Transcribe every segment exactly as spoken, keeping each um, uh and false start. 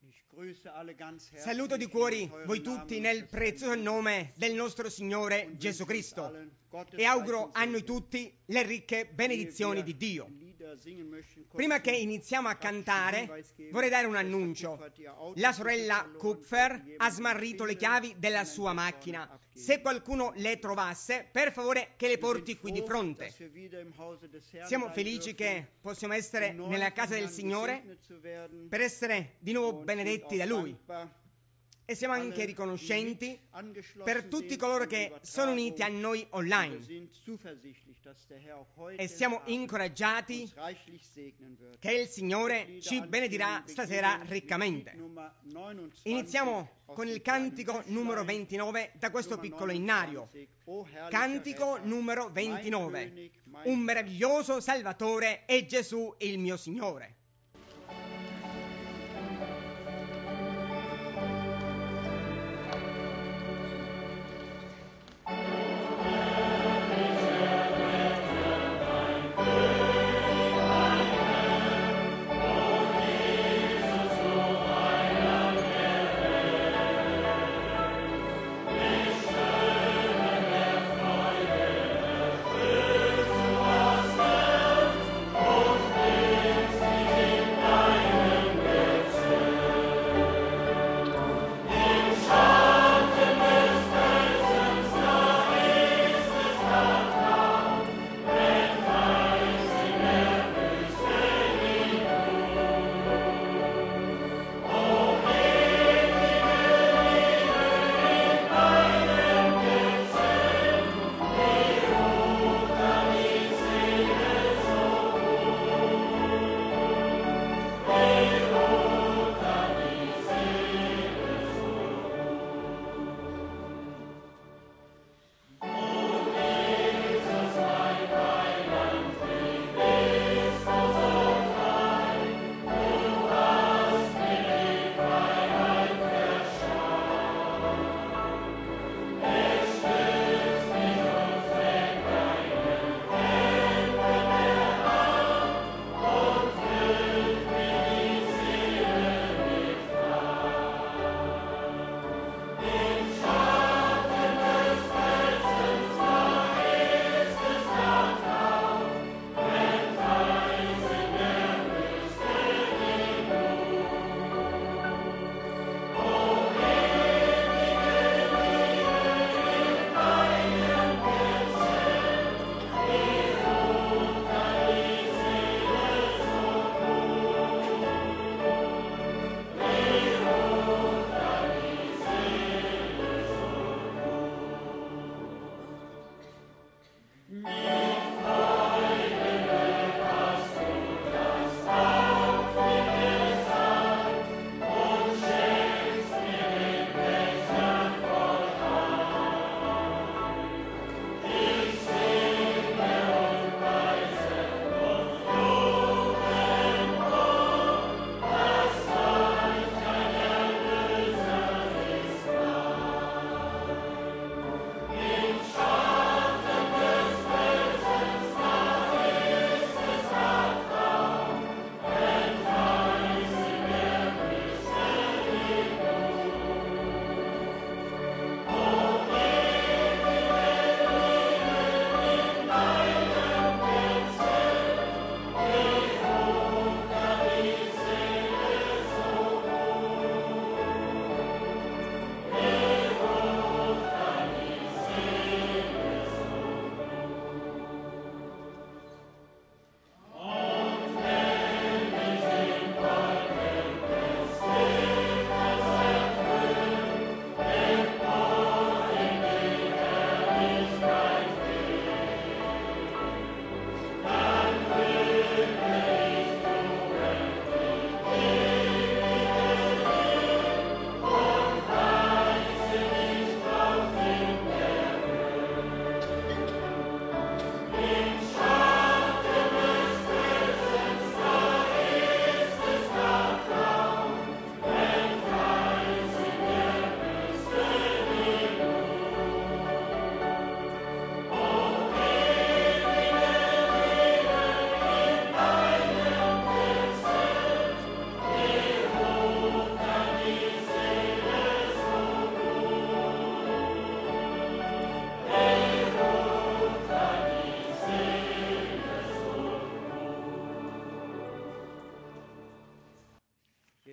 Saluto di cuore voi tutti nel prezioso nome del nostro Signore Gesù Cristo e auguro a noi tutti le ricche benedizioni di Dio. Prima che iniziamo a cantare, vorrei dare un annuncio. La sorella Kupfer ha smarrito le chiavi della sua macchina. Se qualcuno le trovasse, per favore che le porti qui di fronte. Siamo felici che possiamo essere nella casa del Signore per essere di nuovo benedetti da Lui. E siamo anche riconoscenti per tutti coloro che sono uniti a noi online e siamo incoraggiati che il Signore ci benedirà stasera riccamente. Iniziamo con il cantico numero ventinove da questo piccolo innario. Cantico numero ventinove. Un meraviglioso Salvatore è Gesù il mio Signore. See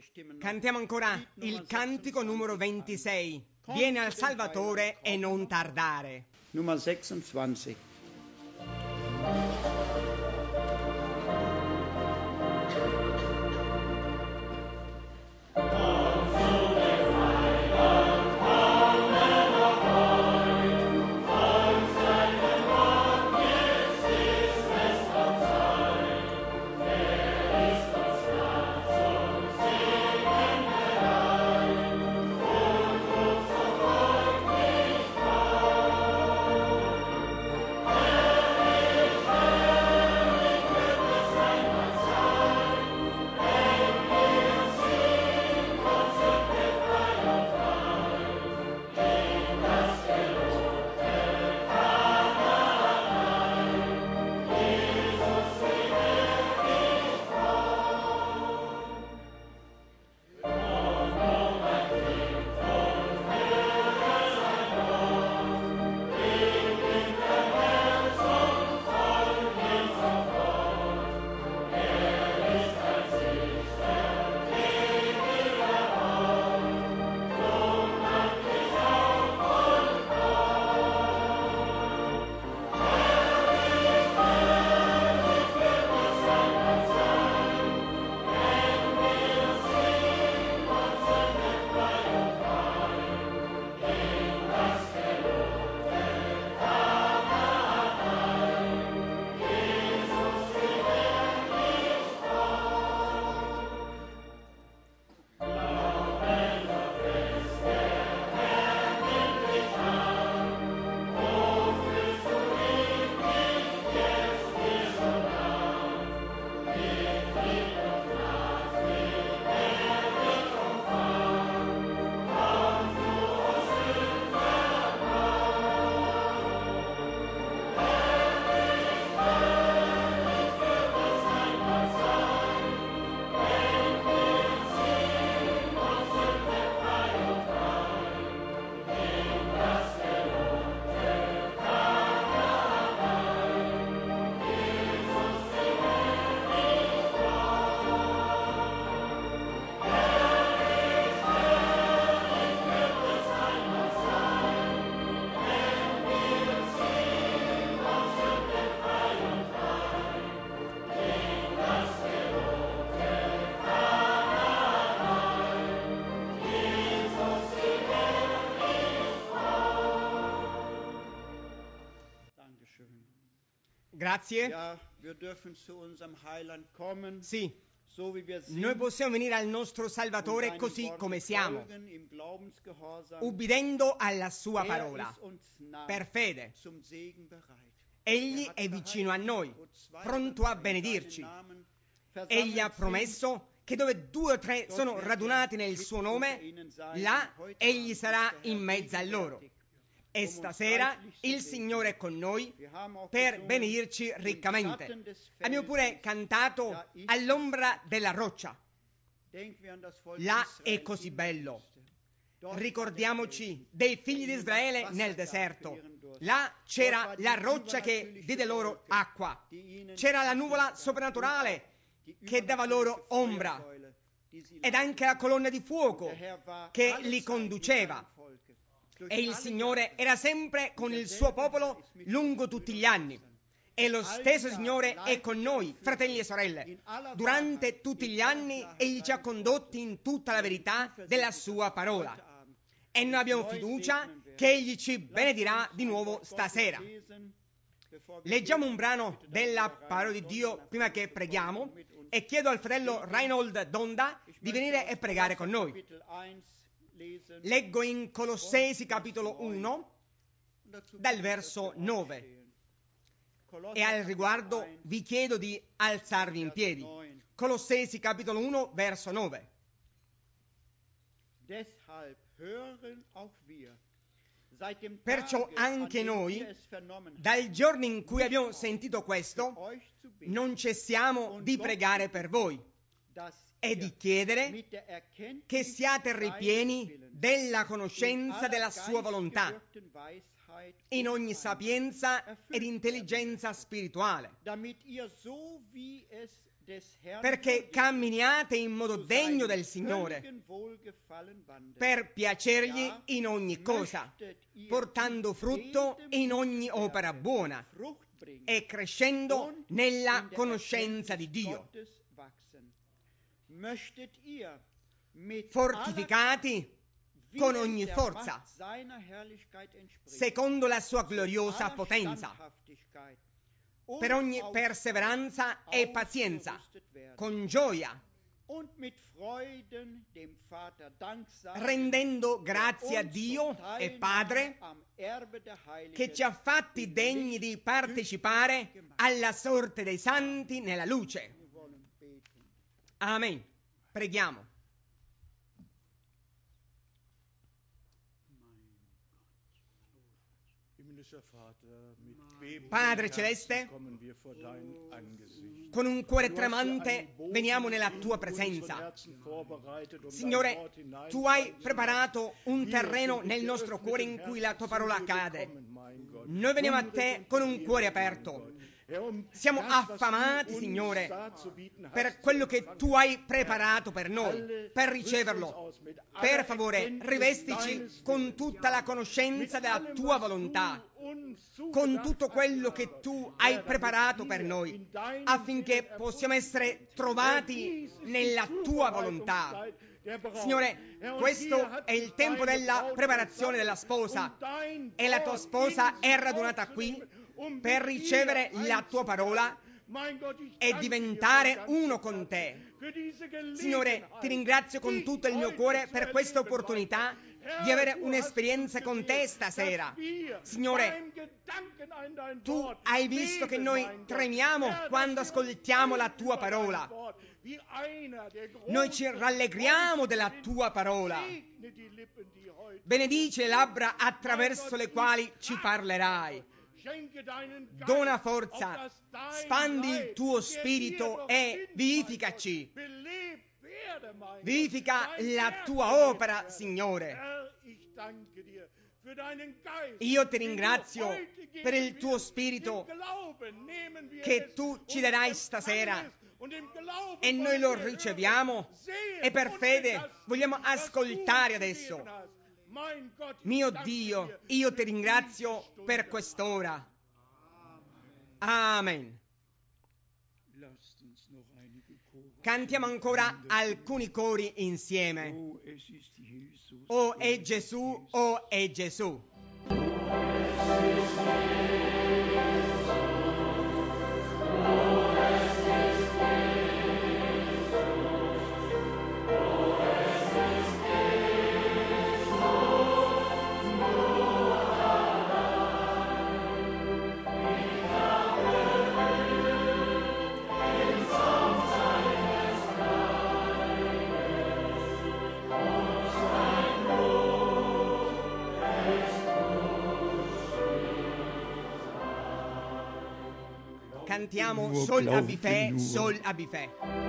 Cantiamo ancora il cantico numero ventisei. Vieni al Salvatore e non tardare. Nummer sechsundzwanzig. Grazie. Ja, wir dürfen zu unserem Heiland kommen, Sì, so wie wir sind, noi possiamo venire al nostro Salvatore und così seinen come Worten siamo, folgen im Glaubensgehorsam. ubbidendo alla sua Er parola, ist uns nah, per fede. zum Segen bereit. Egli Er hat è vicino a verheißen, noi, wo zwei pronto a oder drei in benedirci. seinen Namen Egli ha versammelt promesso che dove due o tre sind, sono dort wird radunati er nel mitten suo unter nome, ihnen sein. là Heute egli Abend sarà ist der in Herr mezzo a loro. gegenwärtig, E um uns stasera reichlich zu il segnen. Signore è con noi Wir haben auch per gesungen, benedirci im riccamente. Schatten des Abbiamo pure Felsens, cantato da ist all'ombra della roccia. Denken wir an das Volk Là Israel è così in der bello. Wüste. Dort Ricordiamoci dei figli di Israele nel deserto. là Là c'era la roccia che diede loro acqua. C'era la nuvola soprannaturale che dava loro ombra. Ed anche la colonna di fuoco che li conduceva. E il Signore era sempre con il suo popolo lungo tutti gli anni. E lo stesso Signore è con noi, fratelli e sorelle. Durante tutti gli anni Egli ci ha condotti in tutta la verità della sua parola. E noi abbiamo fiducia che Egli ci benedirà di nuovo stasera. Leggiamo un brano della parola di Dio prima che preghiamo e chiedo al fratello Reinhold Donda di venire e pregare con noi. Leggo in Colossesi capitolo uno dal verso nove e al riguardo vi chiedo di alzarvi in piedi. Colossesi capitolo uno verso nove. Perciò anche noi, dal giorno in cui abbiamo sentito questo, non cessiamo di pregare per voi e di chiedere che siate ripieni della conoscenza della sua volontà, in ogni sapienza ed intelligenza spirituale, perché camminiate in modo degno del Signore, per piacergli in ogni cosa, portando frutto in ogni opera buona e crescendo nella conoscenza di Dio, fortificati con ogni forza, secondo la sua gloriosa potenza, per ogni perseveranza e pazienza, con gioia, rendendo grazie a Dio e Padre che ci ha fatti degni di partecipare alla sorte dei santi nella luce. Amen. Preghiamo. Padre Celeste, con un cuore tremante veniamo nella Tua presenza. Signore, Tu hai preparato un terreno nel nostro cuore in cui la Tua parola cade. Noi veniamo a Te con un cuore aperto. Siamo affamati, Signore, per quello che Tu hai preparato per noi, per riceverlo. Per favore, rivestici con tutta la conoscenza della Tua volontà, con tutto quello che Tu hai preparato per noi, affinché possiamo essere trovati nella Tua volontà. Signore, questo è il tempo della preparazione della sposa, e la Tua sposa è radunata qui per ricevere la Tua parola e diventare uno con Te. Signore, Ti ringrazio con tutto il mio cuore per questa opportunità di avere un'esperienza con Te stasera. Signore, Tu hai visto che noi tremiamo quando ascoltiamo la Tua parola. Noi ci rallegriamo della Tua parola. Benedice le labbra attraverso le quali ci parlerai. Dona forza, spandi il Tuo spirito e vivificaci. Vivifica la Tua opera, Signore. Io Ti ringrazio per il Tuo spirito che Tu ci darai stasera, e noi lo riceviamo e per fede vogliamo ascoltare adesso. Mio Dio, io Ti ringrazio per quest'ora. Amen. Cantiamo ancora alcuni cori insieme. O è Gesù, o è Gesù. Cantiamo Sol Abifè, Sol Abifè.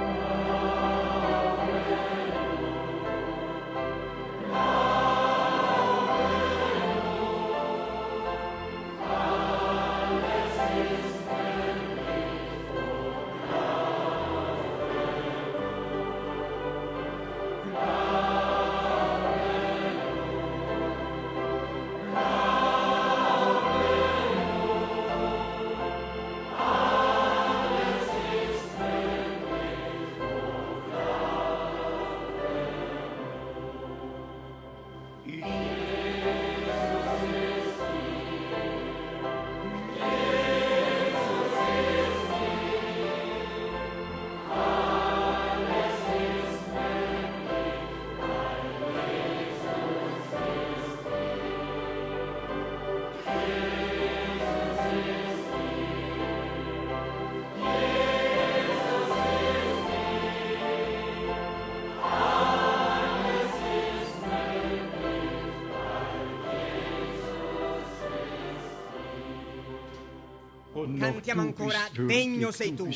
Cantiamo ancora Degno sei tu.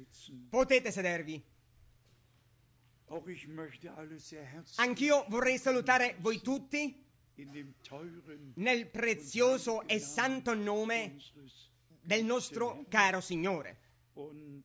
sitzen. Potete sedervi. Auch ich möchte alle sehr herzlich Anch'io vorrei salutare voi tutti in dem teuren nel prezioso e santo nome unseres del nostro caro Signore. und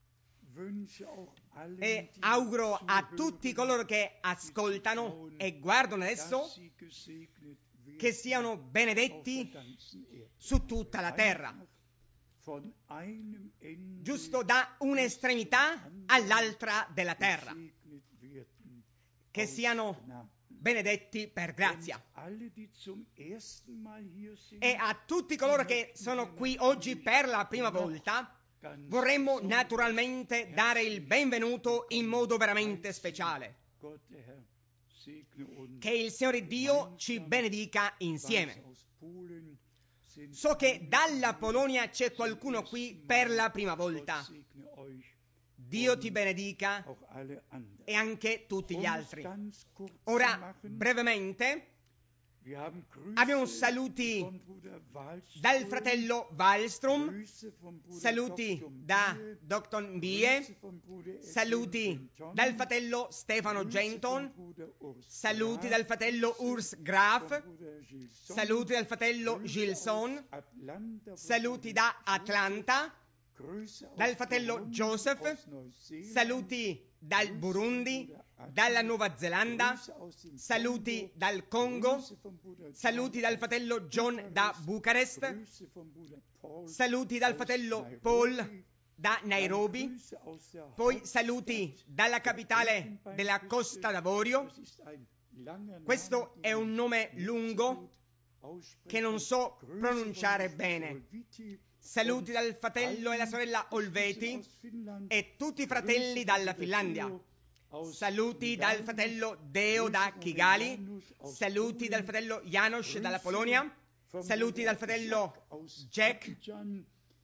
wünsche auch allen, E die auguro a zuhören, tutti coloro che ascoltano e guardano adesso dass sie gesegnet werden che siano auf der benedetti ganzen Erde. su tutta la terra, Einfach von einem Ende giusto da un'estremità all'altra della terra, gesegnet werden che aus siano Gnade. benedetti per grazia. Und alle, die zum ersten Mal hier sind, E a tutti coloro che sono qui oggi per la prima volta, ganz vorremmo besonders naturalmente dare il benvenuto in modo veramente speciale. Gott, der Herr, segne uns. Che il Signore Dio ci benedica insieme. Weiß, aus Polen sind So che dalla Polonia c'è qualcuno qui per la prima volta. Gott segne euch, Dio ti benedica auch alle anderen. e anche tutti gli Um es altri. ganz kurz zu Ora, machen, brevemente, wir haben Grüße abbiamo saluti von Bruder Wallström, dal fratello Wallström, Grüße von Bruder saluti Doktor da Bier, Doctor Grüße Bie, von Bruder Edwin saluti Benton, dal fratello Stefano Grüße Genton, von Bruder Urs saluti Graf, dal fratello Grüße Urs von Graf, Bruder Gilson, saluti dal fratello Grüße Gilson, aus Atlanta, saluti Bruder da Atlanta, Grüße aus dal fratello Burundi, Joseph, aus Neuseeland, saluti dal Grüße Burundi, von Bruder dalla Adi, Nuova Zelanda, Grüße aus dem saluti Kongo, dal Congo, Grüße von Bruder saluti John dal fratello John da Bucarest, Grüße von Bruder Paul saluti dal aus fratello Nairobi, Paul da dann Nairobi, Grüße aus der poi Hauptstadt saluti dalla der capitale della Costa d'Avorio. Das ist ein langer Questo Name, è un nome den ich lungo nicht aussprechen. che non so Grüße pronunciare von bene. Olviti Saluti und dal fratello e la sorella allen Olveti aus Finnland. e tutti i Grüße fratelli von dalla Bruder Finlandia. Deo aus Saluti dal Ungarn. fratello Deo Grüße da von Kigali, Janusz aus saluti Polen. dal fratello Janos Grüße dalla Polonia, von saluti Bruder dal fratello Jack aus Jack Abidjan.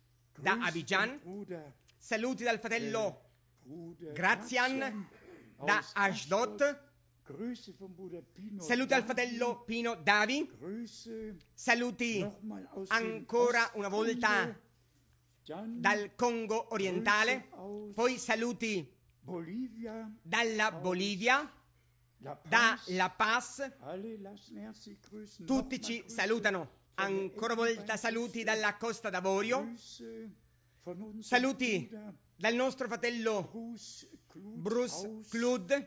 da Grüße Abidjan, von Bruder, saluti dal fratello äh, Bruder Grazian da aus Ashdod, Grüße von Bruder Pino saluti al Davi. fratello Pino Davi, Grüße saluti nochmal aus dem ancora una volta Ostkongo. Dann dal Congo orientale, Grüße aus poi saluti Bolivia, dalla Bolivia, La da Paz. La Paz, Alle lassen herzlich grüßen. tutti Nochmal ci Grüße salutano. von der Ancora una volta Elfenbeinküste. saluti dalla Costa d'Avorio, Grüße von unserem saluti Bruder dal nostro fratello Bruce Kluth Bruce aus, Clud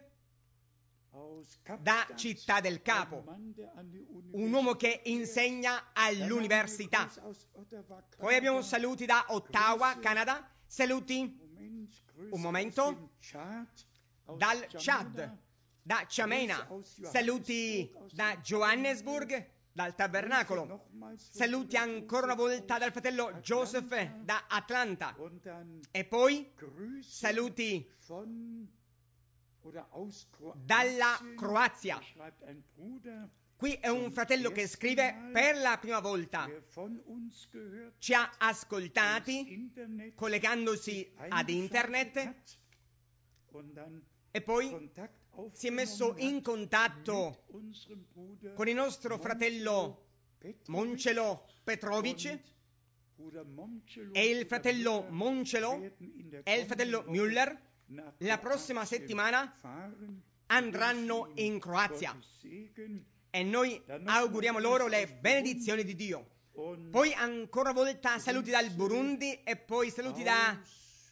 aus da Kapstadt, Città del Capo, ein Mann, der an die un uomo che Universität insegna Dann haben wir all'università. Grüße aus Ottawa, Poi abbiamo Kanada. saluti da Ottawa, Grüße. Canada, saluti Moment, Grüße Un momento. aus dem Chad, aus dal Jamena. Chad, da Ciamena, Grüße aus saluti Johannesburg, aus da dem Johannesburg, dal Grüße tabernacolo, nochmals von saluti Bruder ancora una Joseph volta aus dal fratello Joseph Atlanta. da Atlanta Und dann e poi Grüße saluti von oder aus Kroatien. dalla Croazia. Da schreibt ein Bruder, Qui è un fratello che scrive per la prima volta. der von uns gehört, Ci ha das ascoltati Internet collegandosi ad eingeschaltet internet hat und dann e poi Kontakt si è messo aufgenommen in hat contatto mit unserem Bruder con il nostro fratello Petrovic Moncelo Petrovic und Bruder Moncelo e il Bruder fratello Müller Moncelo werden in der e il fratello kommenden Müller Woche nach la prossima Kroatien settimana fahren. andranno Wir wünschen in Croazia Gottes Segen e noi auguriamo loro le benedizioni di Dio. und Poi ancora una volta saluti dal Burundi e poi saluti da, aus,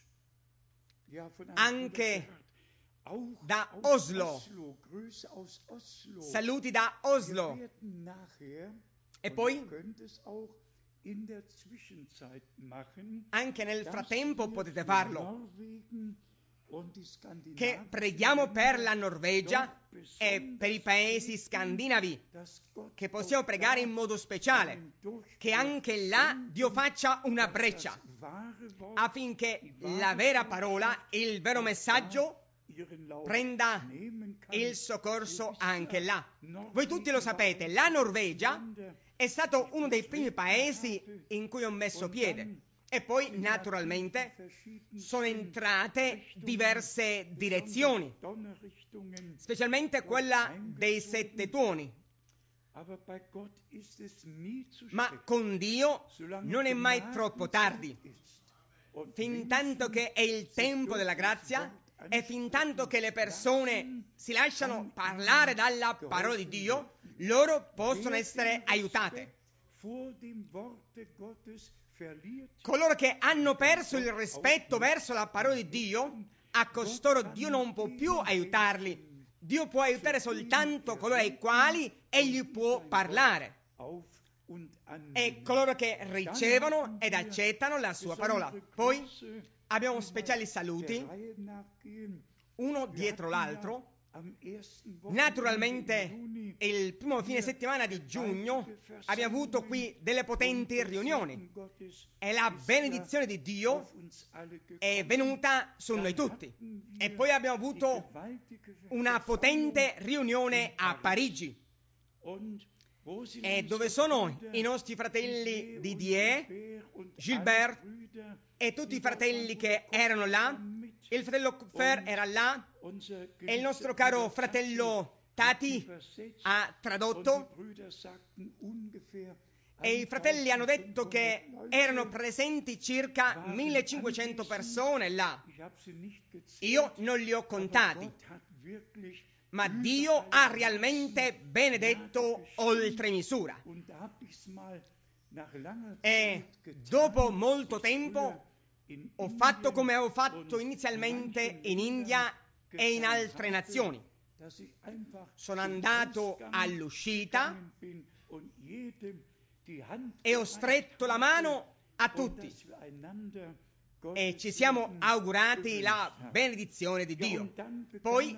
ja, von einem anche Bruder gehört. Auch da aus Oslo. Oslo. Grüße aus Oslo. saluti da Wir Oslo werden nachher, e und poi ihr könnt es auch in der Zwischenzeit machen, anche nel dass frattempo wir potete für farlo, Norwegen und die che skandinavischen preghiamo per la Länder Norvegia dort e per i paesi besonders scandinavi, beten, dass Gott che possiamo auch pregare da in modo speciale, einen Durchbruch che anche là senden, Dio faccia una dass breccia das wahre Wort, affinché die wahre la vera Botschaft parola, il vero auch messaggio da ihren Lauf prenda nehmen kann. il soccorso Ihr wisst anche ja, là. Norwegen Voi tutti lo sapete, la Norvegia Länder, è stato uno dei primi paesi in cui ho messo piede e poi naturalmente sono entrate diverse direzioni, specialmente quella dei sette tuoni. Ma con Dio non è mai troppo tardi. fin tanto che è il tempo della grazia e fin tanto che le persone si lasciano parlare dalla parola di Dio, loro possono essere aiutate. Coloro che hanno perso il rispetto verso la parola di Dio, a costoro Dio non può più aiutarli. Dio può aiutare soltanto coloro ai quali Egli può parlare e coloro che ricevono ed accettano la sua parola. Poi abbiamo speciali saluti, uno dietro l'altro. Naturalmente il primo fine settimana di giugno abbiamo avuto qui delle potenti riunioni e la benedizione di Dio è venuta su noi tutti. E poi abbiamo avuto una potente riunione a Parigi. E dove sono i nostri fratelli Didier, Gilbert e tutti i fratelli che erano là? Il fratello Kupfer era là e il nostro caro fratello Tati ha tradotto e i fratelli hanno detto che erano presenti circa millecinquecento persone là. Io non li ho contati, ma Dio ha realmente benedetto oltre misura. E dopo molto tempo ho fatto come ho fatto inizialmente in India e in altre nazioni. Sono andato all'uscita e ho stretto la mano a tutti e ci siamo augurati la benedizione di Dio. Poi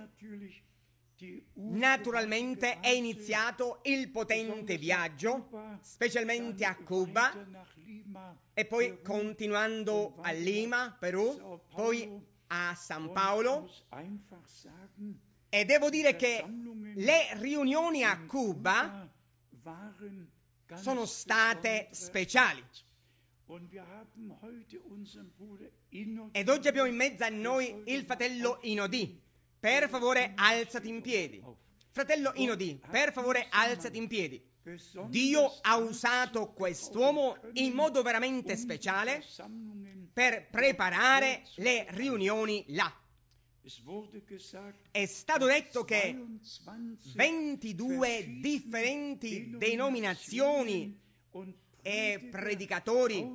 naturalmente è iniziato il potente viaggio, specialmente a Cuba, e poi continuando a Lima, Perù, poi a San Paolo. E devo dire che le riunioni a Cuba sono state speciali. Ed oggi abbiamo in mezzo a noi il fratello Inodi. Per favore, alzati in piedi. Fratello Inodi, per favore, alzati in piedi. Dio ha usato quest'uomo in modo veramente speciale per preparare le riunioni là. È stato detto che ventidue differenti denominazioni e predicatori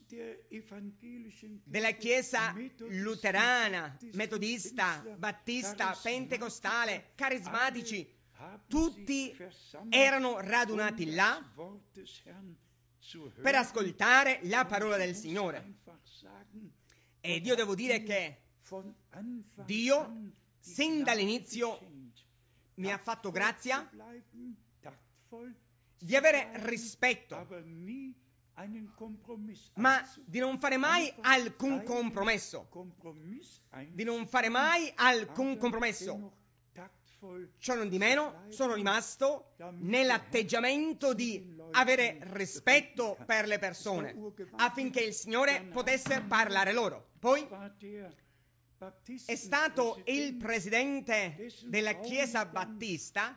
della Chiesa luterana, metodista, battista, pentecostale, carismatici, tutti erano radunati là per ascoltare la parola del Signore. Ed io devo dire che Dio, sin dall'inizio, mi ha fatto grazia di avere rispetto, ma di non fare mai alcun compromesso, di non fare mai alcun compromesso. Ciò non di meno, sono rimasto nell'atteggiamento di avere rispetto per le persone, affinché il Signore potesse parlare loro. Poi è stato il presidente della Chiesa Battista,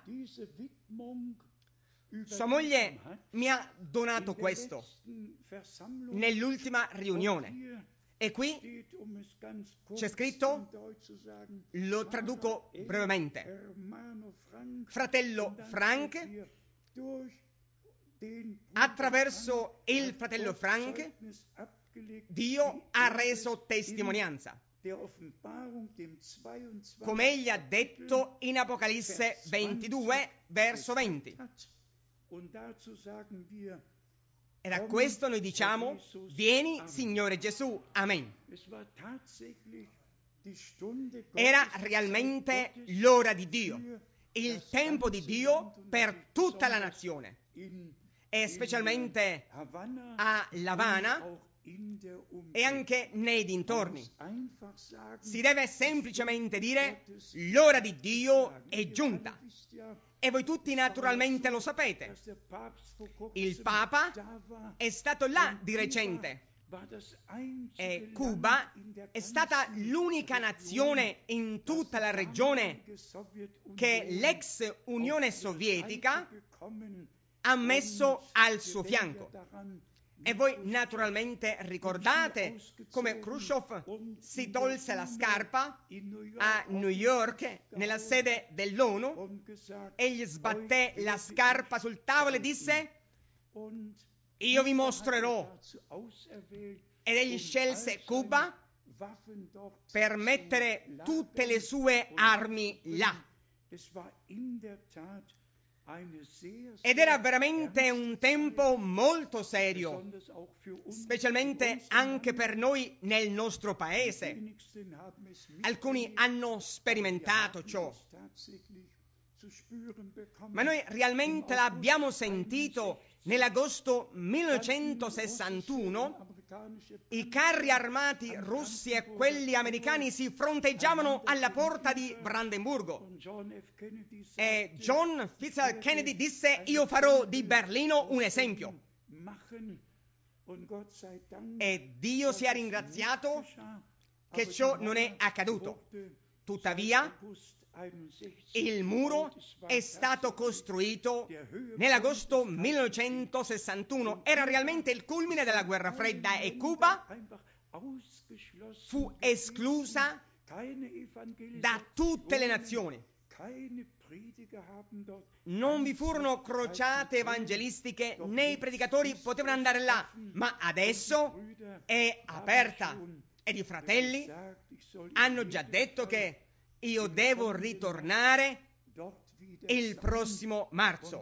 sua moglie mi ha donato questo nell'ultima riunione. E qui c'è scritto, lo traduco brevemente: fratello Frank, attraverso il fratello Frank, Dio ha reso testimonianza, come egli ha detto in Apocalisse ventidue, verso venti. E da questo noi diciamo: vieni, Signore Gesù, amen. Era realmente l'ora di Dio, il tempo di Dio per tutta la nazione, e specialmente a L'Avana e anche nei dintorni. Si deve semplicemente dire: l'ora di Dio è giunta. E voi tutti naturalmente lo sapete. Il Papa è stato là di recente e Cuba è stata l'unica nazione in tutta la regione che l'ex Unione Sovietica ha messo al suo fianco. E voi naturalmente ricordate come Khrushchev si tolse la scarpa a New York nella sede dell'ONU e gli sbatté la scarpa sul tavolo e disse: io vi mostrerò. Ed egli scelse Cuba per mettere tutte le sue armi là. Ed era veramente un tempo molto serio, specialmente anche per noi nel nostro paese. Alcuni hanno sperimentato ciò, ma noi realmente l'abbiamo sentito nell'agosto millenovecentosessantuno. I carri armati russi e quelli americani si fronteggiavano alla porta di Brandeburgo e John Fitzgerald Kennedy disse: io farò di Berlino un esempio. E Dio sia ringraziato che ciò non è accaduto. Tuttavia il muro è stato costruito nell'agosto millenovecentosessantuno. Era realmente il culmine della guerra fredda e Cuba fu esclusa da tutte le nazioni. Non vi furono crociate evangelistiche, né i predicatori potevano andare là, ma adesso è aperta ed i fratelli hanno già detto che io devo ritornare il prossimo marzo.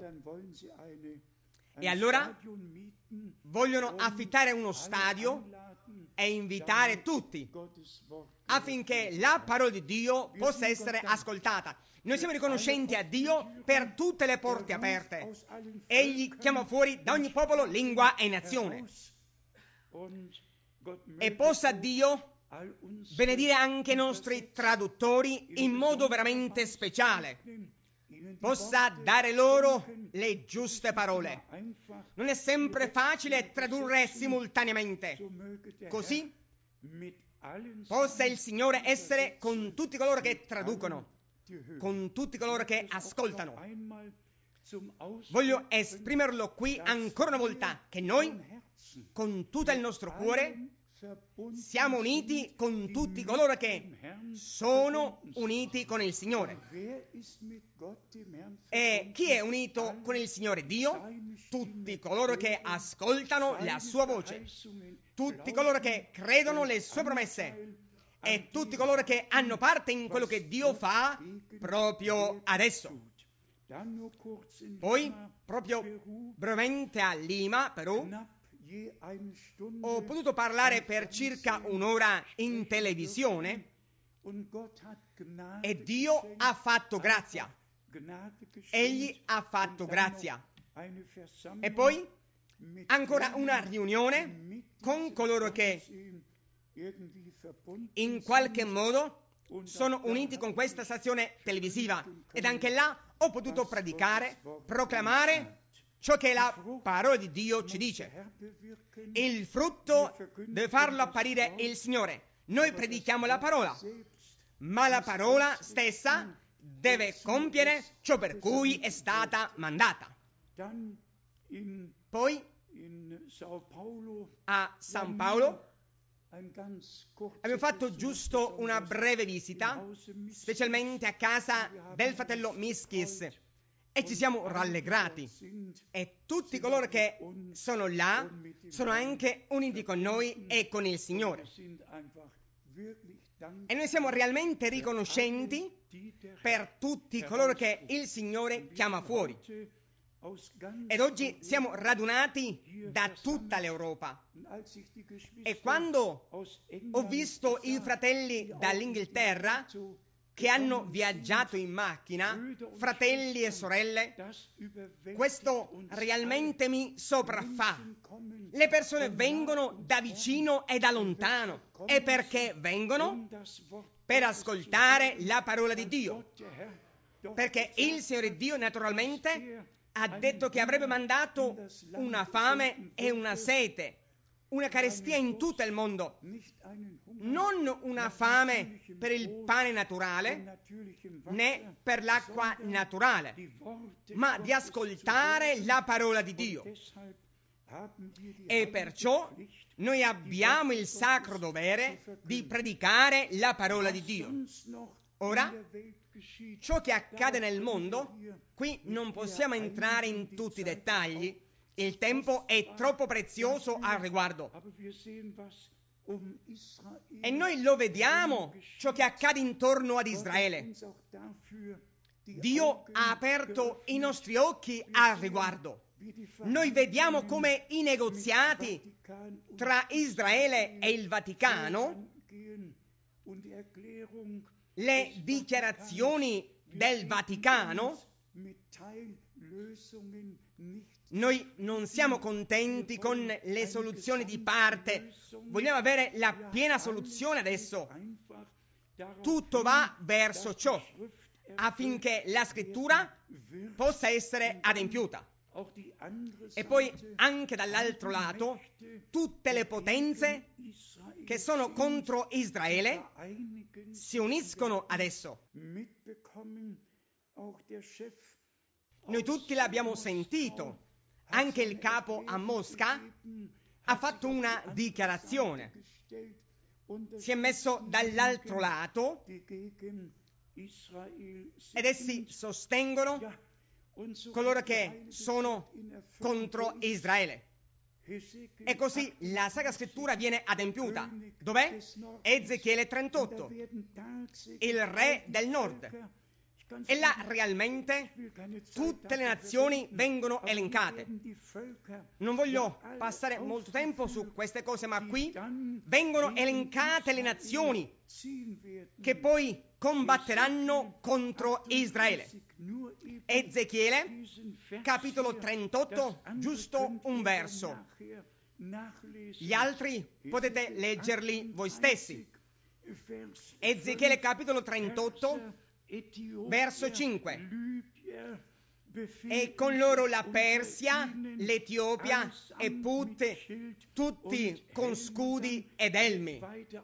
E allora vogliono affittare uno stadio e invitare tutti affinché la parola di Dio possa essere ascoltata. Noi siamo riconoscenti a Dio per tutte le porte aperte. Egli chiama fuori da ogni popolo, lingua e nazione. E possa Dio benedire anche i nostri traduttori in modo veramente speciale. Possa dare loro le giuste parole. Non è sempre facile tradurre simultaneamente. Così possa il Signore essere con tutti coloro che traducono, con tutti coloro che ascoltano. Voglio esprimerlo qui ancora una volta, che noi, con tutto il nostro cuore, siamo uniti con tutti coloro che sono uniti con il Signore. E chi è unito con il Signore? Dio. Tutti coloro che ascoltano la sua voce, tutti coloro che credono le sue promesse e tutti coloro che hanno parte in quello che Dio fa proprio adesso. Poi, proprio brevemente a Lima, Perù, ho potuto parlare per circa un'ora in televisione e Dio ha fatto grazia. Egli ha fatto grazia. E poi ancora una riunione con coloro che in qualche modo sono uniti con questa stazione televisiva. Ed anche là ho potuto predicare, proclamare ciò che la parola di Dio ci dice. Il frutto deve farlo apparire il Signore. Noi predichiamo la parola, ma la parola stessa deve compiere ciò per cui è stata mandata. Poi a San Paolo abbiamo fatto giusto una breve visita, specialmente a casa del fratello Miskis, e ci siamo rallegrati. E tutti coloro che sono là sono anche uniti con noi e con il Signore. E noi siamo realmente riconoscenti per tutti coloro che il Signore chiama fuori. Ed oggi siamo radunati da tutta l'Europa. E quando ho visto i fratelli dall'Inghilterra che hanno viaggiato in macchina, fratelli e sorelle, questo realmente mi sopraffa. Le persone vengono da vicino e da lontano. E perché vengono? Per ascoltare la parola di Dio. Perché il Signore Dio naturalmente ha detto che avrebbe mandato una fame e una sete, una carestia in tutto il mondo. Non una fame per il pane naturale, né per l'acqua naturale, ma di ascoltare la parola di Dio. E perciò noi abbiamo il sacro dovere di predicare la parola di Dio. Ora, ciò che accade nel mondo, qui non possiamo entrare in tutti i dettagli, il tempo è troppo prezioso al riguardo. E noi lo vediamo, ciò che accade intorno ad Israele. Dio ha aperto i nostri occhi al riguardo. Noi vediamo come i negoziati tra Israele e il Vaticano, le dichiarazioni del Vaticano, noi non siamo contenti con le soluzioni di parte, vogliamo avere la piena soluzione adesso. Tutto va verso ciò, affinché la scrittura possa essere adempiuta. E poi anche dall'altro lato, tutte le potenze che sono contro Israele si uniscono adesso. Noi tutti l'abbiamo sentito. Anche il capo a Mosca ha fatto una dichiarazione. Si è messo dall'altro lato ed essi sostengono coloro che sono contro Israele. E così la Sacra Scrittura viene adempiuta. Dov'è? Ezechiele trentotto, il re del nord. E là realmente tutte le nazioni vengono elencate. Non voglio passare molto tempo su queste cose, ma qui vengono elencate le nazioni che poi combatteranno contro Israele. Ezechiele, capitolo trentotto, giusto un verso. Gli altri potete leggerli voi stessi. Ezechiele, capitolo trentotto, verso cinque. E con loro la Persia, l'Etiopia e Put, tutti con scudi ed elmi.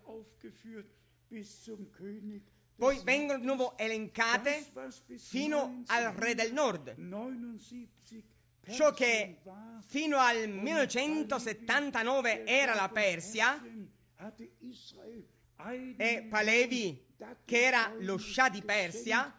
Poi vengono di nuovo elencate fino al re del nord. Ciò che fino al millenovecentosettantanove era la Persia, e Palevi, che era lo scià di Persia,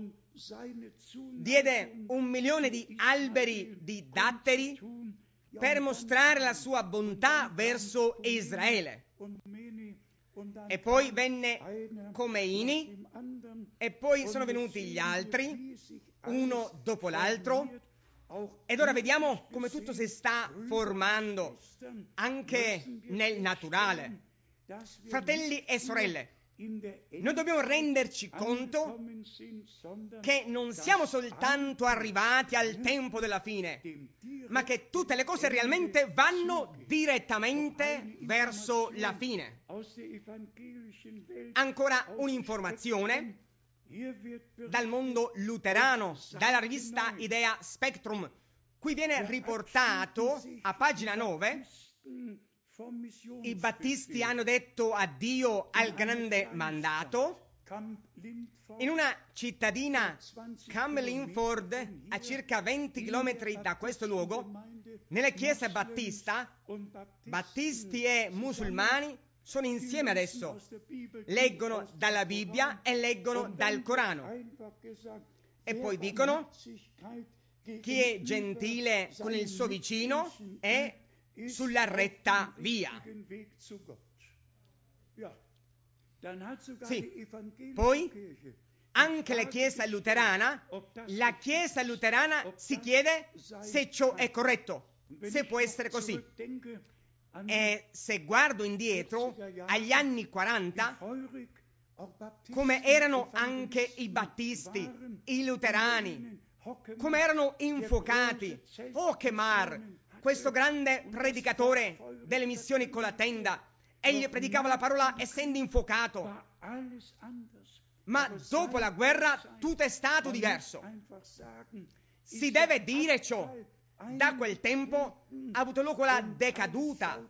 diede un milione di alberi di datteri per mostrare la sua bontà verso Israele. E poi venne Khomeini, e poi sono venuti gli altri, uno dopo l'altro, ed ora vediamo come tutto si sta formando, anche nel naturale. Fratelli e sorelle, noi dobbiamo renderci conto che non siamo soltanto arrivati al tempo della fine, ma che tutte le cose realmente vanno direttamente verso la fine. Ancora un'informazione dal mondo luterano, dalla rivista Idea Spectrum. Qui viene riportato a pagina nove: i battisti hanno detto addio al grande mandato. In una cittadina, Camp Linford, a circa venti chilometri da questo luogo, nelle chiese battista, battisti e musulmani sono insieme adesso. Leggono dalla Bibbia e leggono dal Corano. E poi dicono: chi è gentile con il suo vicino è sulla retta via. Sì. Poi anche la Chiesa luterana, la Chiesa luterana si chiede se ciò è corretto, se può essere così. E se guardo indietro agli anni quaranta, come erano anche i battisti, i luterani, come erano infuocati. Hocquemar, questo grande predicatore delle missioni con la tenda, egli predicava la parola essendo infuocato. Ma dopo la guerra tutto è stato diverso. Si deve dire ciò. Da quel tempo ha avuto luogo la decaduta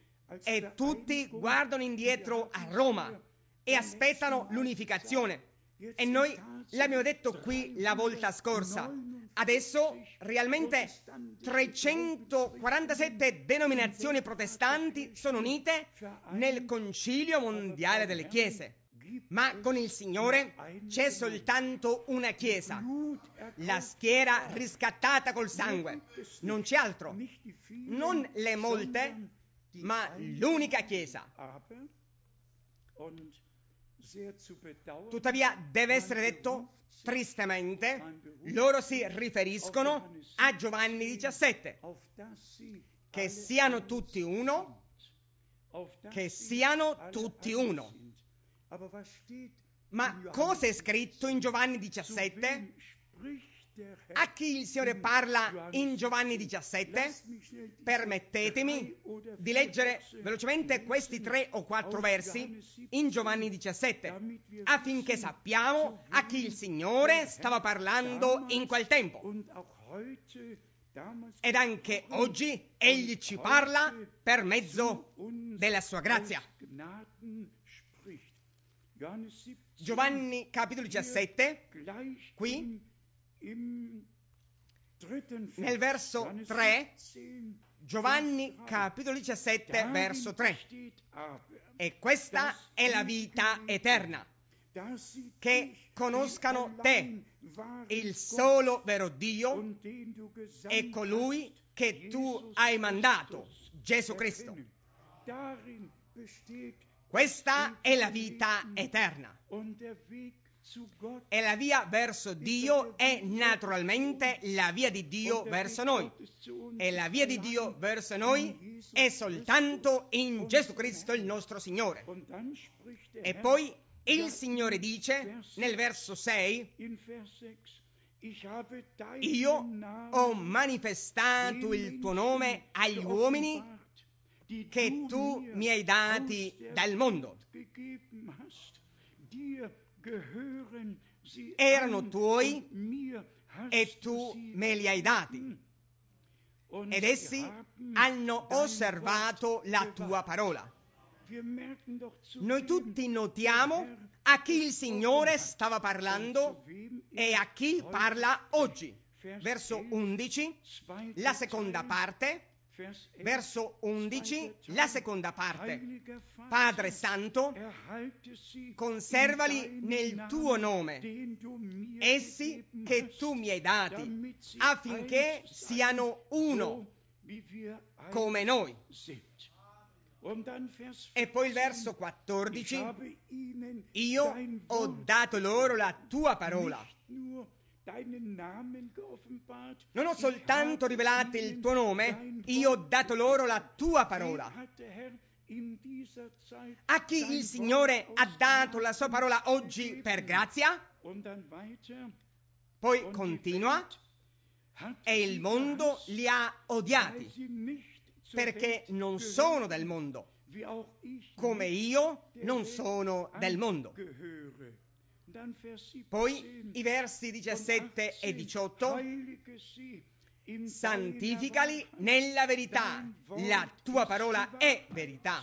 e tutti guardano indietro a Roma e aspettano l'unificazione. E noi l'abbiamo detto qui la volta scorsa. Adesso realmente trecentoquarantasette denominazioni protestanti sono unite nel Concilio Mondiale delle Chiese. Ma con il Signore c'è soltanto una Chiesa, la schiera riscattata col sangue. Non c'è altro. Non le molte, ma l'unica Chiesa. Tuttavia deve essere detto tristemente, loro si riferiscono a Giovanni diciassette, che siano tutti uno, che siano tutti uno. Ma cosa è scritto in Giovanni diciassette? A chi il Signore parla in Giovanni diciassette? Permettetemi di leggere velocemente questi tre o quattro versi in Giovanni diciassette, affinché sappiamo a chi il Signore stava parlando in quel tempo. Ed anche oggi Egli ci parla per mezzo della sua grazia. Giovanni capitolo diciassette, qui nel verso tre, Giovanni capitolo diciassette verso tre. E questa è la vita eterna, che conoscano te, il solo vero Dio, e colui che tu hai mandato, Gesù Cristo. Questa è la vita eterna. E la via verso Dio è naturalmente la via di Dio verso noi. E la via di Dio verso noi è soltanto in Gesù Cristo il nostro Signore. E poi il Signore dice nel verso sei: io ho manifestato il tuo nome agli uomini che tu mi hai dati dal mondo. Erano tuoi e tu me li hai dati, ed essi hanno osservato la tua parola. Noi tutti notiamo a chi il Signore stava parlando e a chi parla oggi. Verso undici, la seconda parte. Verso undici, la seconda parte. Padre Santo, conservali nel tuo nome, essi che tu mi hai dati, affinché siano uno come noi. E poi il verso quattordici: io ho dato loro la tua parola. Non ho soltanto rivelato il tuo nome, io ho dato loro la tua parola. A chi il Signore ha dato la sua parola oggi per grazia? Poi continua: e il mondo li ha odiati, perché non sono del mondo, come io non sono del mondo. Poi i versi diciassette e diciotto: santificali nella verità, la tua parola è verità.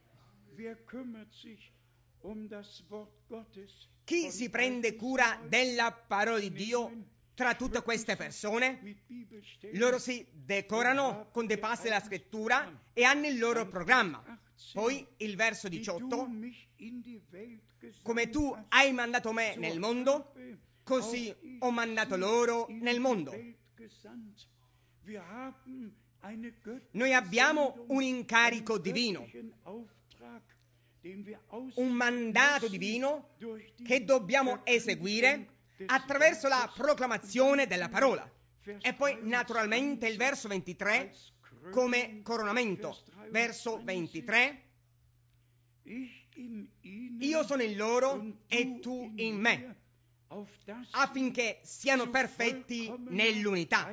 Chi si prende cura della parola di Dio tra tutte queste persone? Loro si decorano con dei passi della scrittura e hanno il loro programma. Poi il verso diciotto: come tu hai mandato me nel mondo, così ho mandato loro nel mondo. Noi abbiamo un incarico divino, un mandato divino che dobbiamo eseguire attraverso la proclamazione della parola. E poi naturalmente il verso ventitré come coronamento. Verso ventitré: io sono in loro e tu in me, affinché siano perfetti nell'unità.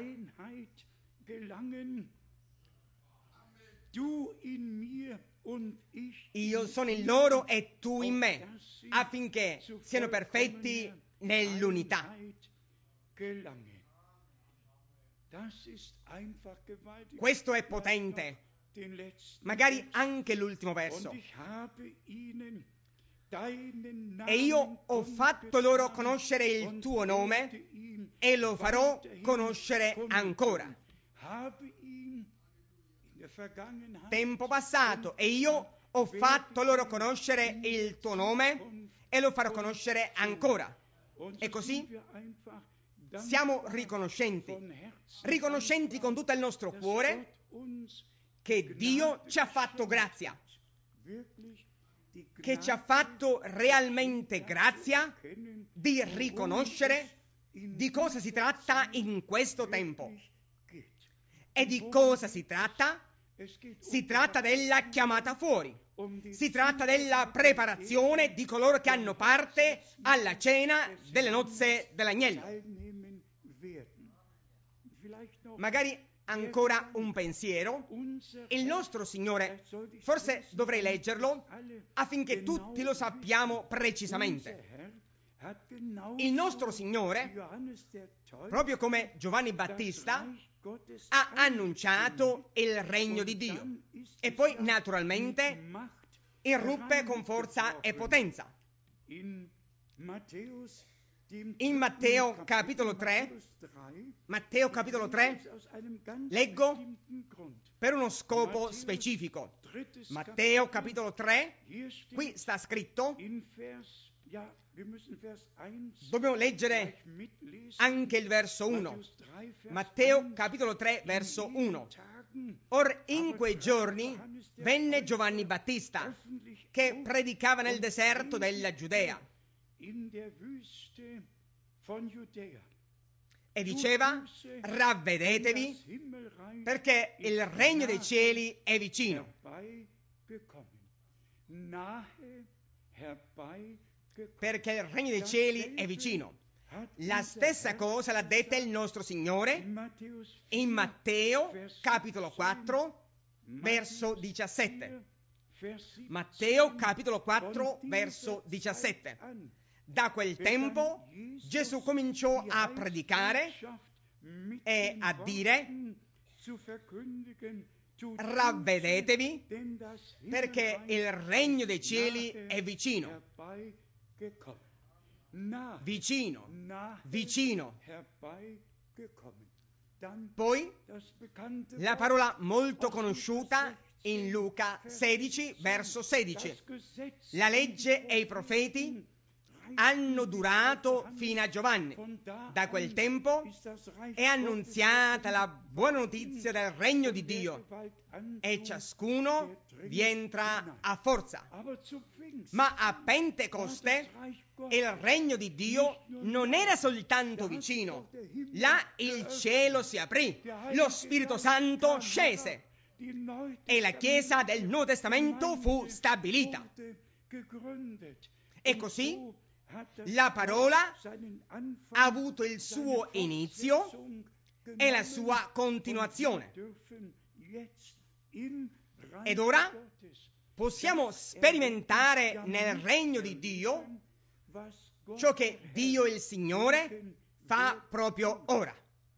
Io sono in loro e tu in me, affinché siano perfetti nell'unità. Questo è potente. Magari anche l'ultimo verso. e io ho fatto loro conoscere il tuo nome e lo farò conoscere ancora. Tempo passato, e io ho fatto loro conoscere il tuo nome e lo farò conoscere ancora. E così siamo riconoscenti, riconoscenti con tutto il nostro cuore che Dio ci ha fatto grazia, che ci ha fatto realmente grazia di riconoscere di cosa si tratta in questo tempo. E di cosa si tratta? Si tratta della chiamata fuori. Si tratta della preparazione di coloro che hanno parte alla cena delle nozze dell'agnello. Magari ancora un pensiero. Il nostro Signore, forse dovrei leggerlo affinché tutti lo sappiamo precisamente. Il nostro Signore, proprio come Giovanni Battista, ha annunciato il regno di Dio e poi naturalmente irruppe con forza e potenza. In Matteo capitolo tre, Matteo capitolo tre, leggo per uno scopo specifico. Matteo capitolo tre, qui sta scritto, dobbiamo leggere anche il verso uno. Matteo capitolo tre, verso uno. Or in quei giorni venne Giovanni Battista, che predicava nel deserto della Giudea, e diceva: ravvedetevi, perché il regno dei cieli è vicino. Perché il regno dei cieli è vicino. La stessa cosa l'ha detta il nostro Signore in Matteo capitolo quattro, verso diciassette. Matteo capitolo quattro, verso diciassette. Da quel tempo Gesù cominciò a predicare e a dire: ravvedetevi, perché il regno dei cieli è vicino. Vicino, vicino. Poi la parola molto conosciuta in Luca sedici, verso sedici. La legge e i profeti hanno durato fino a Giovanni. Da quel tempo è annunziata la buona notizia del regno di Dio e ciascuno vi entra a forza. Ma a Pentecoste il regno di Dio non era soltanto vicino. Là il cielo si aprì, lo Spirito Santo scese e la Chiesa del Nuovo Testamento fu stabilita. E così la parola ha avuto il suo inizio e la sua continuazione. Ed ora possiamo sperimentare nel regno di Dio ciò che Dio il Signore fa proprio ora.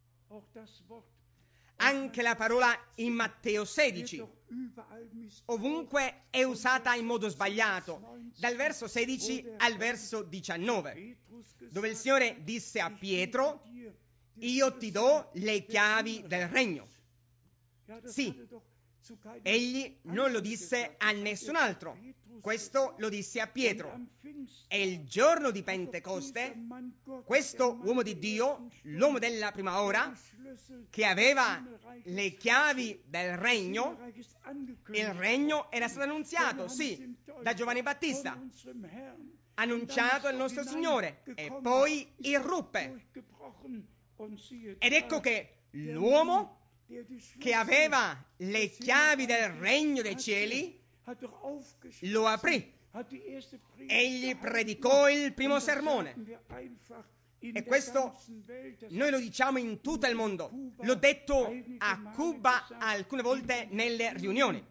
Anche la parola in Matteo sedici ovunque è usata in modo sbagliato, dal verso sedici al verso diciannove, dove il Signore disse a Pietro: io ti do le chiavi del regno. Sì, egli non lo disse a nessun altro, questo lo disse a Pietro. E il giorno di Pentecoste, questo uomo di Dio, l'uomo della prima ora, che aveva le chiavi del regno, il regno era stato annunziato, sì, da Giovanni Battista, annunciato dal nostro Signore, e poi irruppe. Ed ecco che l'uomo che aveva le chiavi del regno dei cieli lo aprì. Egli predicò il primo sermone. E questo noi lo diciamo in tutto il mondo. L'ho detto a Cuba alcune volte nelle riunioni.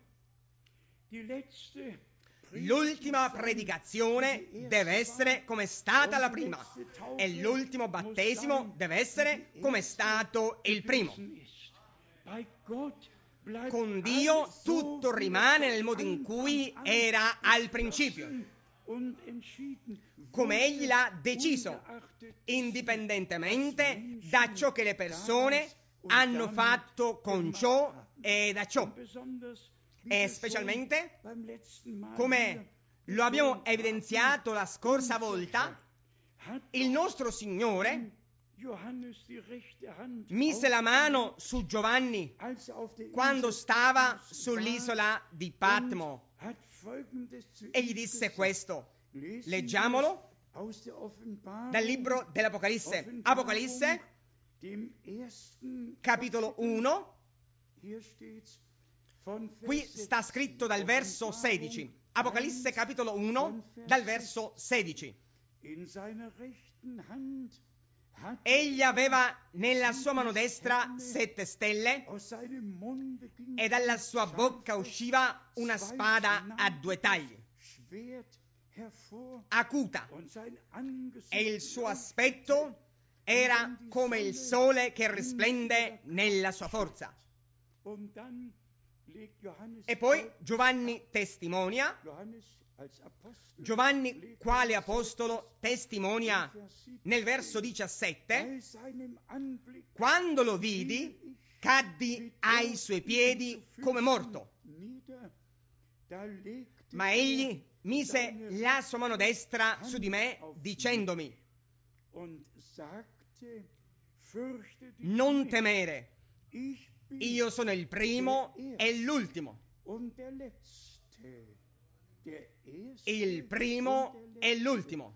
L'ultima predicazione deve essere come è stata la prima, e l'ultimo battesimo deve essere come è stato il primo. Con Dio tutto rimane nel modo in cui era al principio. come egli l'ha deciso, indipendentemente da ciò che le persone hanno fatto con ciò e da ciò. E specialmente, come lo abbiamo evidenziato la scorsa volta, il nostro Signore mise la mano su Giovanni quando stava sull'isola di Patmo e gli disse questo. Leggiamolo dal libro dell'Apocalisse. Apocalisse, capitolo uno. Qui sta scritto dal verso sedici. Apocalisse, capitolo uno, dal verso sedici. Egli aveva nella sua mano destra sette stelle e dalla sua bocca usciva una spada a due tagli, acuta, e il suo aspetto era come il sole che risplende nella sua forza. E poi Giovanni testimonia, Giovanni quale apostolo testimonia nel verso diciassette: quando lo vidi caddi ai suoi piedi come morto, ma egli mise la sua mano destra su di me dicendomi: non temere, io sono il primo e l'ultimo, il primo e l'ultimo,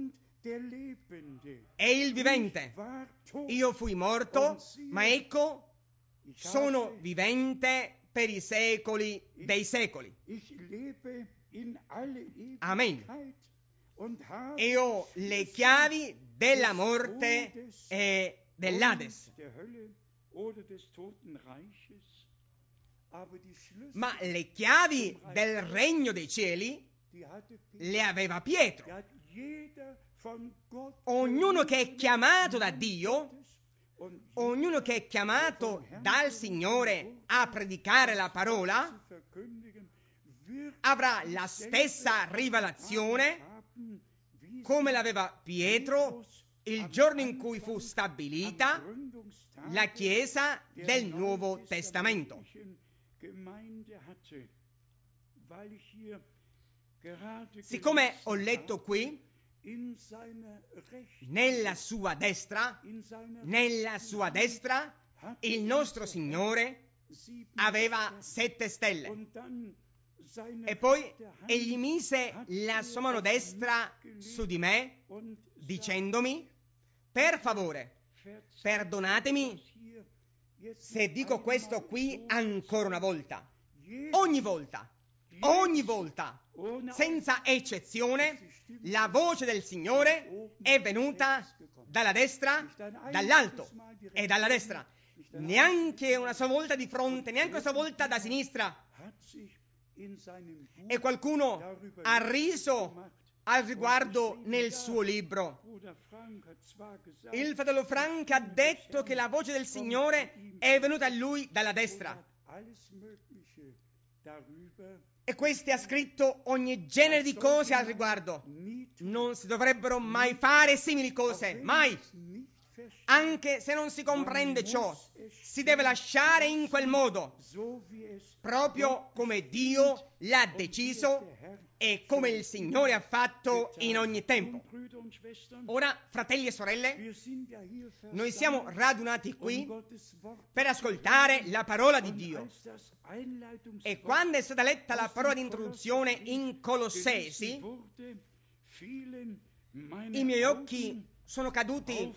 e il vivente. Io fui morto, ma ecco, sono vivente per i secoli dei secoli. Amen. E ho le chiavi della morte e dell'Ades. Ma le chiavi del regno dei cieli le aveva Pietro. Ognuno che è chiamato da Dio, ognuno che è chiamato dal Signore a predicare la parola, avrà la stessa rivelazione come l'aveva Pietro il giorno in cui fu stabilita la Chiesa del Nuovo Testamento. Siccome ho letto qui, nella sua destra, nella sua destra, il nostro Signore aveva sette stelle. E poi egli mise la sua mano destra su di me, dicendomi: per favore, perdonatemi se dico questo qui ancora una volta. Ogni volta, ogni volta, senza eccezione, la voce del Signore è venuta dalla destra, dall'alto e dalla destra. Neanche una sola volta di fronte, neanche una sola volta da sinistra. E qualcuno ha riso al riguardo nel suo libro. Il fratello Frank ha detto che la voce del Signore è venuta a lui dalla destra. E questo ha scritto ogni genere di cose al riguardo. Non si dovrebbero mai fare simili cose, mai. Anche se non si comprende ciò, si deve lasciare in quel modo, proprio come Dio l'ha deciso e come il Signore ha fatto in ogni tempo. Ora, fratelli e sorelle, noi siamo radunati qui per ascoltare la parola di Dio. E quando è stata letta la parola di introduzione in Colossesi, i miei occhi sono caduti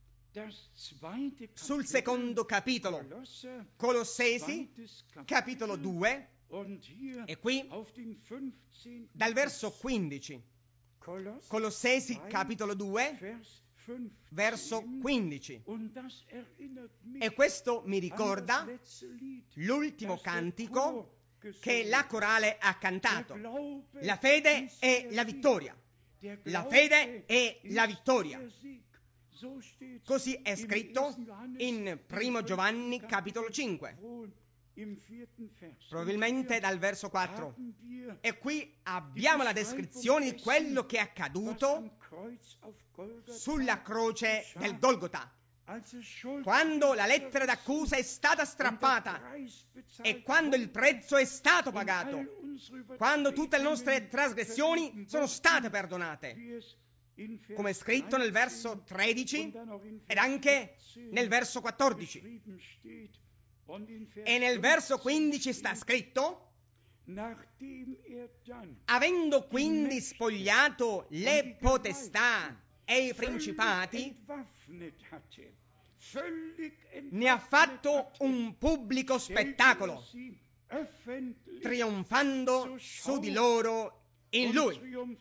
sul secondo capitolo, Colossesi, capitolo due, e qui dal verso quindici. Colossesi, capitolo due, verso quindici. E questo mi ricorda l'ultimo cantico che la corale ha cantato: la fede e la vittoria. La fede e la vittoria. Così è scritto in primo Giovanni capitolo cinque. probabilmente dal verso quattro. E qui abbiamo la descrizione di quello che è accaduto sulla croce del Golgota, quando la lettera d'accusa è stata strappata e quando il prezzo è stato pagato, quando tutte le nostre trasgressioni sono state perdonate, come è scritto nel verso tredici ed anche nel verso quattordici. E nel verso quindici sta scritto: avendo quindi spogliato le potestà e i principati, ne ha fatto un pubblico spettacolo, trionfando su di loro in Lui.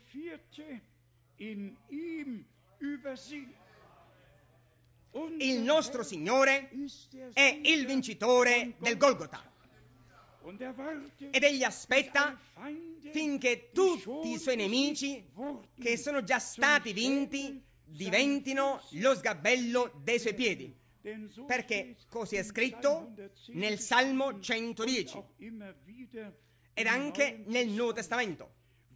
Il nostro Signore è il vincitore del Golgota ed egli aspetta finché tutti i suoi nemici, che sono già stati vinti, diventino lo sgabello dei suoi piedi, perché così è scritto nel Salmo centodieci ed anche nel Nuovo Testamento,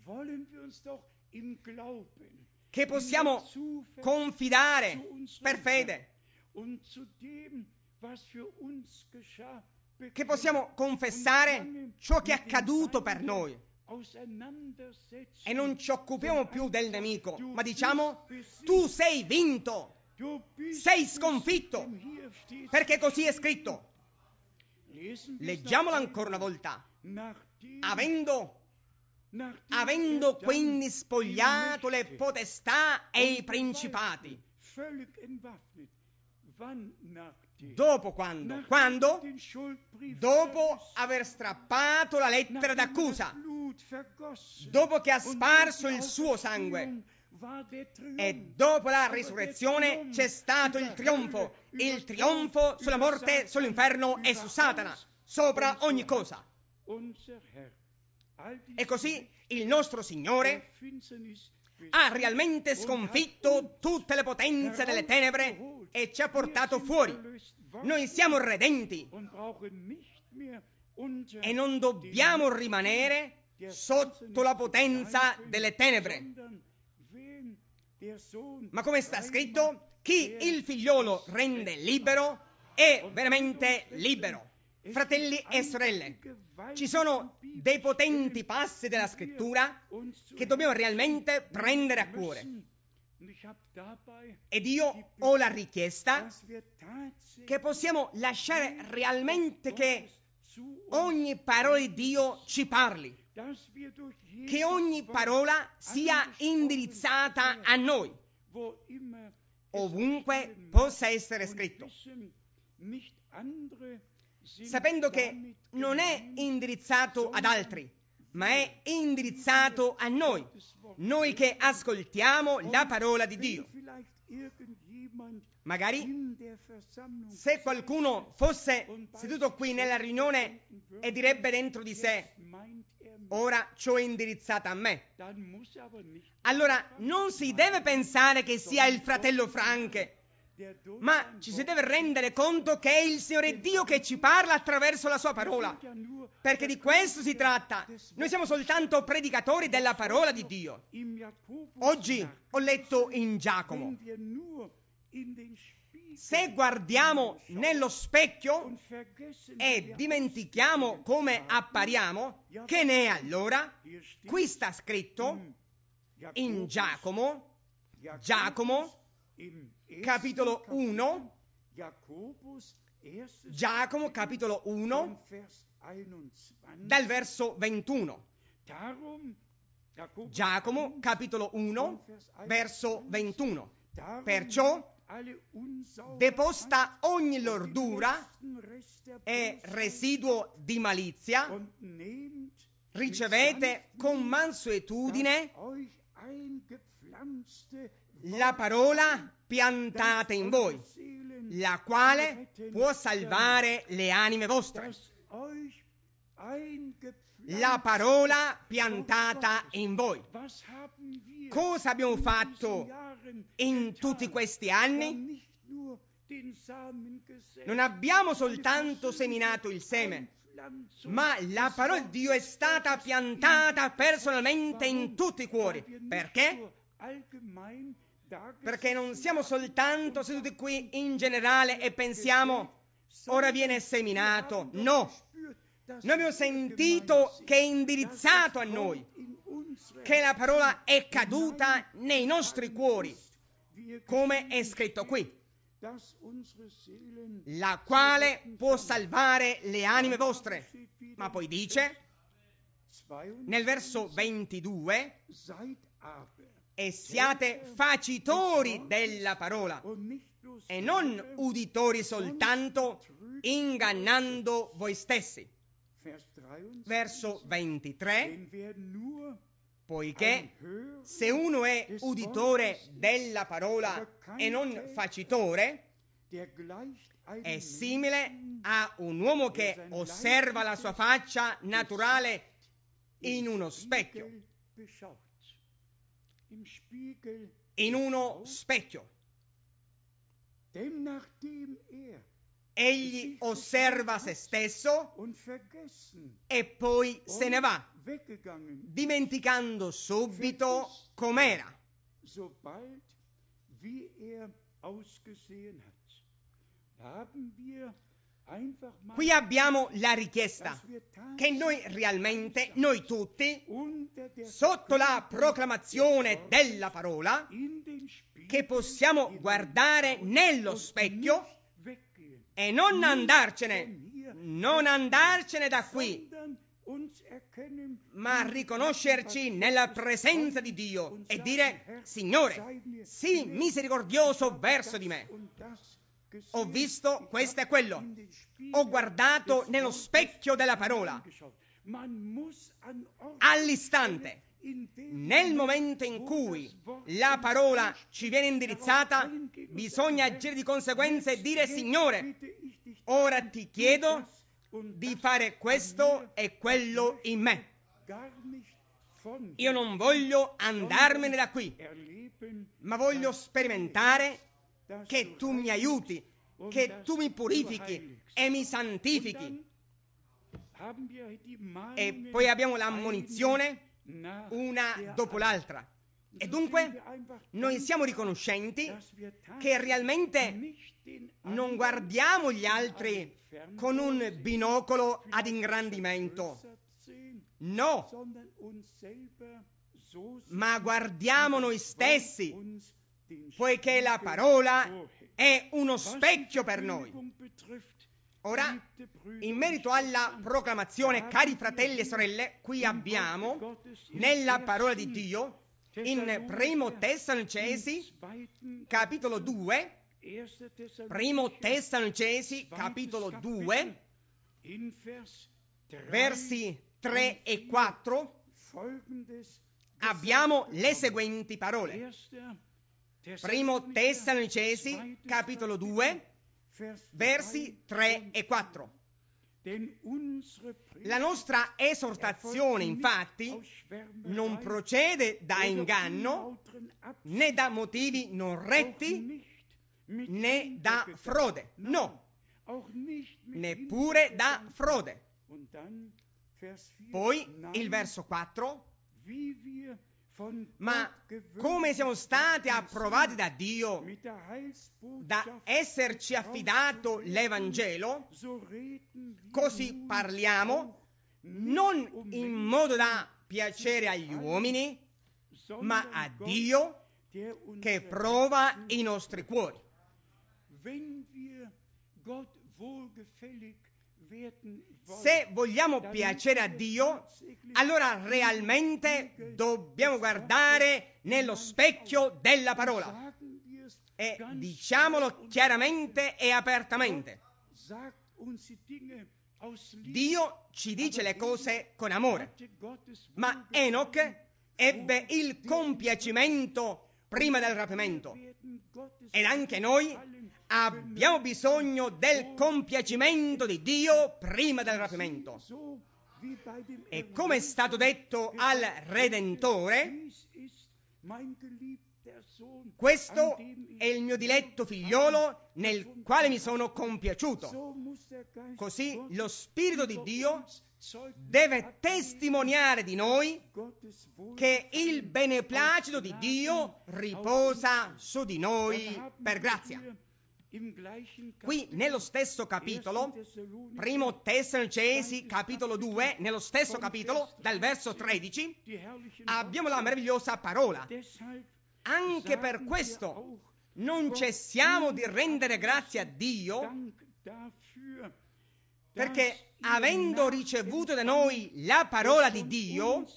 che possiamo confidare per fede, che possiamo confessare ciò che è accaduto per noi e non ci occupiamo più del nemico, ma diciamo: tu sei vinto, sei sconfitto, perché così è scritto. Leggiamolo ancora una volta. Avendo avendo quindi spogliato le potestà e i principati. Dopo quando? Quando? Dopo aver strappato la lettera d'accusa, dopo che ha sparso il suo sangue, e dopo la risurrezione c'è stato il trionfo, il trionfo sulla morte, sull'inferno e su Satana, sopra ogni cosa. E così il nostro Signore ha realmente sconfitto tutte le potenze delle tenebre e ci ha portato fuori. Noi siamo redenti e non dobbiamo rimanere sotto la potenza delle tenebre. Ma come sta scritto, chi il figliolo rende libero è veramente libero. Fratelli e sorelle, ci sono dei potenti passi della scrittura che dobbiamo realmente prendere a cuore. Ed io ho la richiesta che possiamo lasciare realmente che ogni parola di Dio ci parli, che ogni parola sia indirizzata a noi, ovunque possa essere scritto, sapendo che non è indirizzato ad altri, ma è indirizzato a noi, noi che ascoltiamo la parola di Dio. Magari se qualcuno fosse seduto qui nella riunione e direbbe dentro di sé: ora ciò è indirizzato a me, allora non si deve pensare che sia il fratello Frank, ma ci si deve rendere conto che è il Signore Dio che ci parla attraverso la sua parola, perché di questo si tratta. Noi siamo soltanto predicatori della parola di Dio. Oggi ho letto in Giacomo: se guardiamo nello specchio e dimentichiamo come appariamo, che ne è allora? Qui sta scritto in Giacomo, Giacomo capitolo uno, Giacomo capitolo uno, dal verso ventuno. Giacomo capitolo uno, verso ventuno. Perciò deposta ogni lordura e residuo di malizia, ricevete con mansuetudine la parola piantata in voi, la quale può salvare le anime vostre. La parola piantata in voi. Cosa abbiamo fatto in tutti questi anni? Non abbiamo soltanto seminato il seme, ma la parola di Dio è stata piantata personalmente in tutti i cuori. Perché? Perché non siamo soltanto seduti qui in generale e pensiamo, ora viene seminato. No, noi abbiamo sentito che è indirizzato a noi, che la parola è caduta nei nostri cuori, come è scritto qui, la quale può salvare le anime vostre. Ma poi dice, nel verso ventidue, e siate facitori della parola e non uditori soltanto, ingannando voi stessi. Verso ventitré, poiché se uno è uditore della parola e non facitore, è simile a un uomo che osserva la sua faccia naturale in uno specchio. In uno specchio. Egli osserva se stesso e poi se ne va, dimenticando subito com'era. Qui abbiamo la richiesta che noi realmente, noi tutti, sotto la proclamazione della parola, che possiamo guardare nello specchio e non andarcene, non andarcene da qui, ma riconoscerci nella presenza di Dio e dire, Signore, sii misericordioso verso di me. Ho visto questo e quello, ho guardato nello specchio della parola. All'istante, nel momento in cui la parola ci viene indirizzata, bisogna agire di conseguenza e dire, Signore, ora ti chiedo di fare questo e quello in me. Io non voglio andarmene da qui, ma voglio sperimentare che tu mi aiuti, che tu mi purifichi e mi santifichi. E poi abbiamo l'ammonizione una dopo l'altra. E dunque noi siamo riconoscenti che realmente non guardiamo gli altri con un binocolo ad ingrandimento. No, ma guardiamo noi stessi, poiché la parola è uno specchio per noi. Ora, in merito alla proclamazione, cari fratelli e sorelle, qui abbiamo nella parola di Dio, in Primo Tessalonicesi, capitolo due, Primo Tessalonicesi, capitolo due, versi tre e quattro, abbiamo le seguenti parole. Primo Tessalonicesi, capitolo due, versi tre e quattro. La nostra esortazione, infatti, non procede da inganno, né da motivi non retti, né da frode. No, neppure da frode. Poi il verso quattro. Ma come siamo stati approvati da Dio da esserci affidato l'Evangelo, così parliamo, non in modo da piacere agli uomini, ma a Dio che prova i nostri cuori. Se vogliamo piacere a Dio, allora realmente dobbiamo guardare nello specchio della parola. E diciamolo chiaramente e apertamente. Dio ci dice le cose con amore, ma Enoch ebbe il compiacimento prima del rapimento. Ed anche noi abbiamo bisogno del compiacimento di Dio prima del rapimento. E come è stato detto al Redentore, Questo è il mio diletto figliolo nel quale mi sono compiaciuto. Così lo Spirito di Dio deve testimoniare di noi che il beneplacito di Dio riposa su di noi per grazia. Qui nello stesso capitolo, primo Tessalonicesi capitolo due, nello stesso capitolo, dal verso tredici, abbiamo la meravigliosa parola. Anche per questo non cessiamo di rendere grazie a Dio, perché avendo ricevuto da noi la parola di Dio,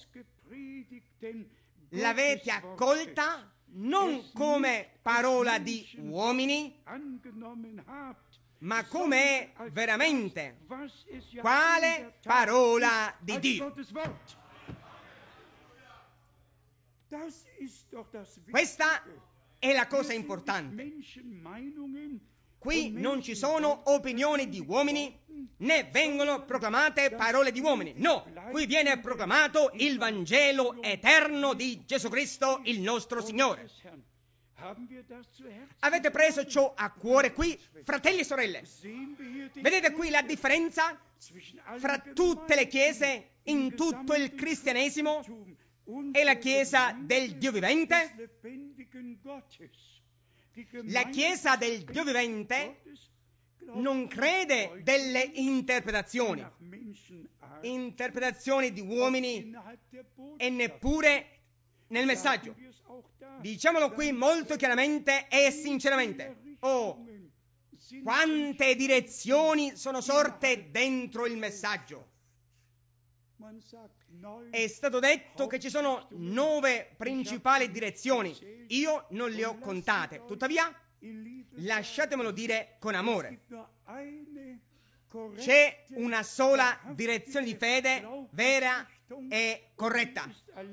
l'avete accolta non come parola di uomini, ma come veramente quale parola di Dio. Questa è la cosa importante. Qui non ci sono opinioni di uomini, né vengono proclamate parole di uomini. No, qui viene proclamato il Vangelo eterno di Gesù Cristo, il nostro Signore. Avete preso ciò a cuore qui, fratelli e sorelle? Vedete qui la differenza fra tutte le chiese in tutto il cristianesimo e la Chiesa del Dio vivente? La Chiesa del Dio vivente non crede delle interpretazioni, interpretazioni di uomini e neppure nel messaggio. Diciamolo qui molto chiaramente e sinceramente. Oh, quante direzioni sono sorte dentro il messaggio. È stato detto che ci sono nove principali direzioni. Io non le ho contate. Tuttavia, lasciatemelo dire con amore. C'è una sola direzione di fede vera e corretta.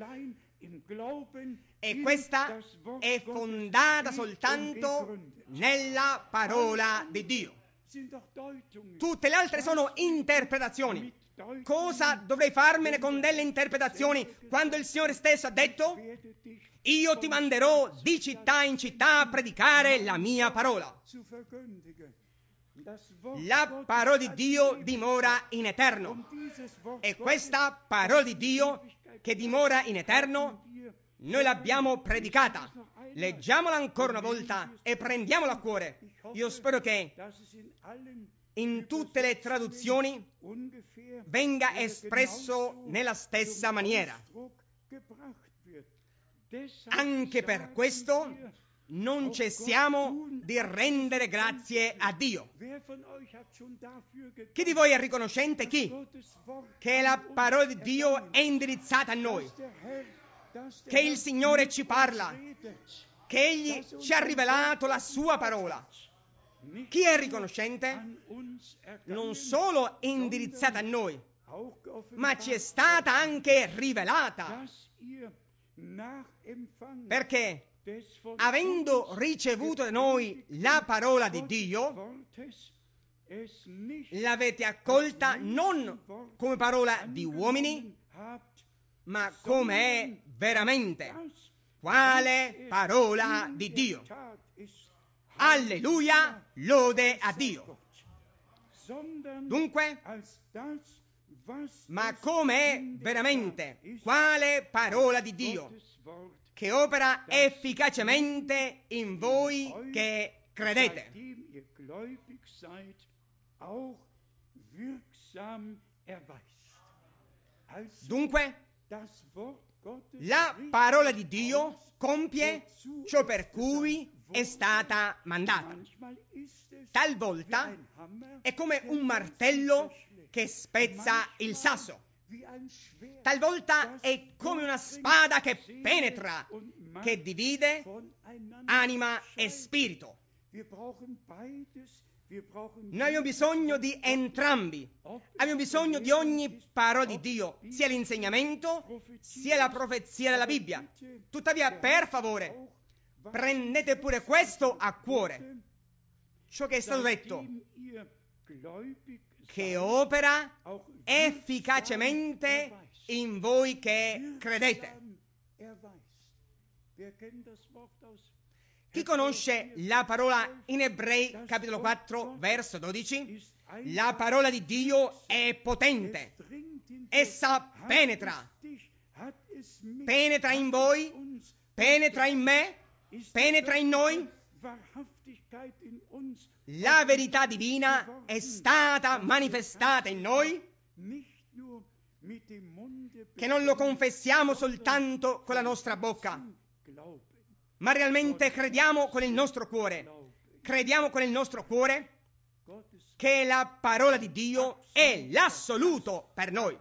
E questa è fondata soltanto nella parola di Dio. Tutte le altre sono interpretazioni. Cosa dovrei farmene con delle interpretazioni quando il Signore stesso ha detto: io ti manderò di città in città a predicare la mia parola? La parola di Dio dimora in eterno, e questa parola di Dio che dimora in eterno noi l'abbiamo predicata. Leggiamola ancora una volta e prendiamola a cuore. Io spero che in tutte le traduzioni venga espresso nella stessa maniera. Anche per questo non cessiamo di rendere grazie a Dio. Chi di voi è riconoscente? Chi? Che la parola di Dio è indirizzata a noi, che il Signore ci parla, che Egli ci ha rivelato la sua parola. Chi è riconoscente? Non solo indirizzata a noi, ma ci è stata anche rivelata, perché avendo ricevuto da noi la parola di Dio, l'avete accolta non come parola di uomini, ma come è veramente quale parola di Dio. Alleluia, lode a Dio. Dunque, ma come è veramente quale parola di Dio che opera efficacemente in voi che credete. Dunque, la parola di Dio compie ciò per cui è stata mandata. Talvolta è come un martello che spezza il sasso. Talvolta è come una spada che penetra, che divide anima e spirito. Noi abbiamo bisogno di entrambi. Abbiamo bisogno di ogni parola di Dio, sia l'insegnamento, sia la profezia della Bibbia. Tuttavia, per favore, prendete pure questo a cuore. Ciò che è stato detto, che opera efficacemente in voi che credete. Chi conosce la parola in Ebrei capitolo quattro verso dodici? La parola di Dio è potente, essa penetra, penetra in voi, penetra in me, penetra in noi. La verità divina è stata manifestata in noi, che non lo confessiamo soltanto con la nostra bocca, ma realmente crediamo con il nostro cuore, crediamo con il nostro cuore che la parola di Dio è l'assoluto per noi.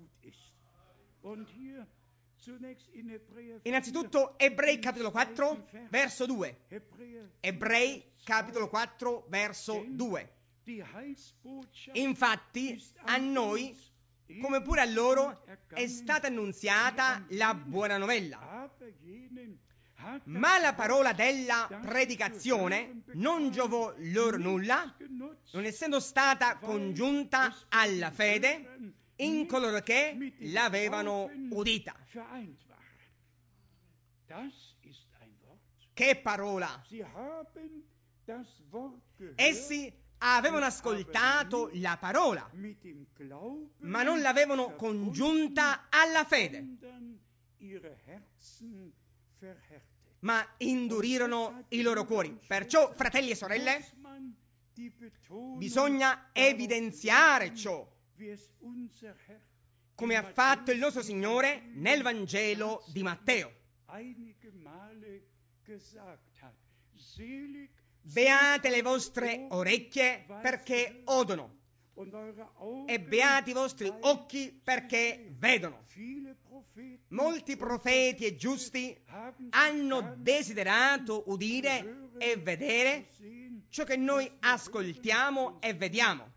Innanzitutto Ebrei capitolo quattro verso due. Ebrei capitolo quattro verso due. Infatti a noi, come pure a loro, è stata annunziata la buona novella. Ma la parola della predicazione non giovò loro nulla, non essendo stata congiunta alla fede in coloro che l'avevano udita. Che parola! Essi avevano ascoltato la parola, ma non l'avevano congiunta alla fede, ma indurirono i loro cuori. Perciò, fratelli e sorelle, bisogna evidenziare ciò, come ha fatto il nostro Signore nel Vangelo di Matteo. Beate le vostre orecchie perché odono, e beati i vostri occhi perché vedono. Molti profeti e giusti hanno desiderato udire e vedere ciò che noi ascoltiamo e vediamo,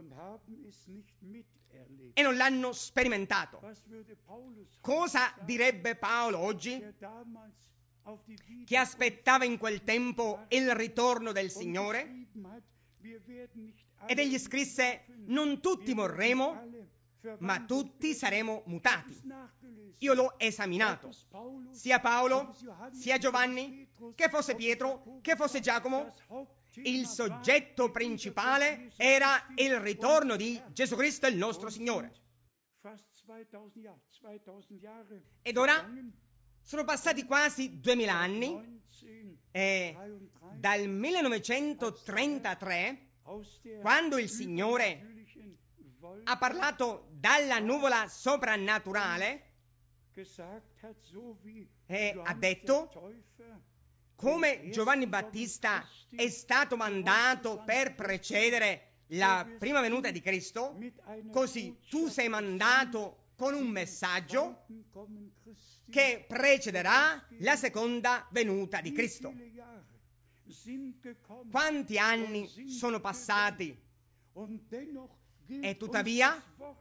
e non l'hanno sperimentato. Cosa direbbe Paolo oggi, che aspettava in quel tempo il ritorno del Signore? Ed egli scrisse: non tutti morremo, ma tutti saremo mutati. Io l'ho esaminato, sia Paolo, sia Giovanni, che fosse Pietro, che fosse Giacomo. Il soggetto principale era il ritorno di Gesù Cristo, il nostro Signore. Ed ora sono passati quasi duemila anni e dal millenovecentotrentatré, quando il Signore ha parlato dalla nuvola soprannaturale e ha detto: come Giovanni Battista è stato mandato per precedere la prima venuta di Cristo, così tu sei mandato con un messaggio che precederà la seconda venuta di Cristo. Quanti anni sono passati e tuttavia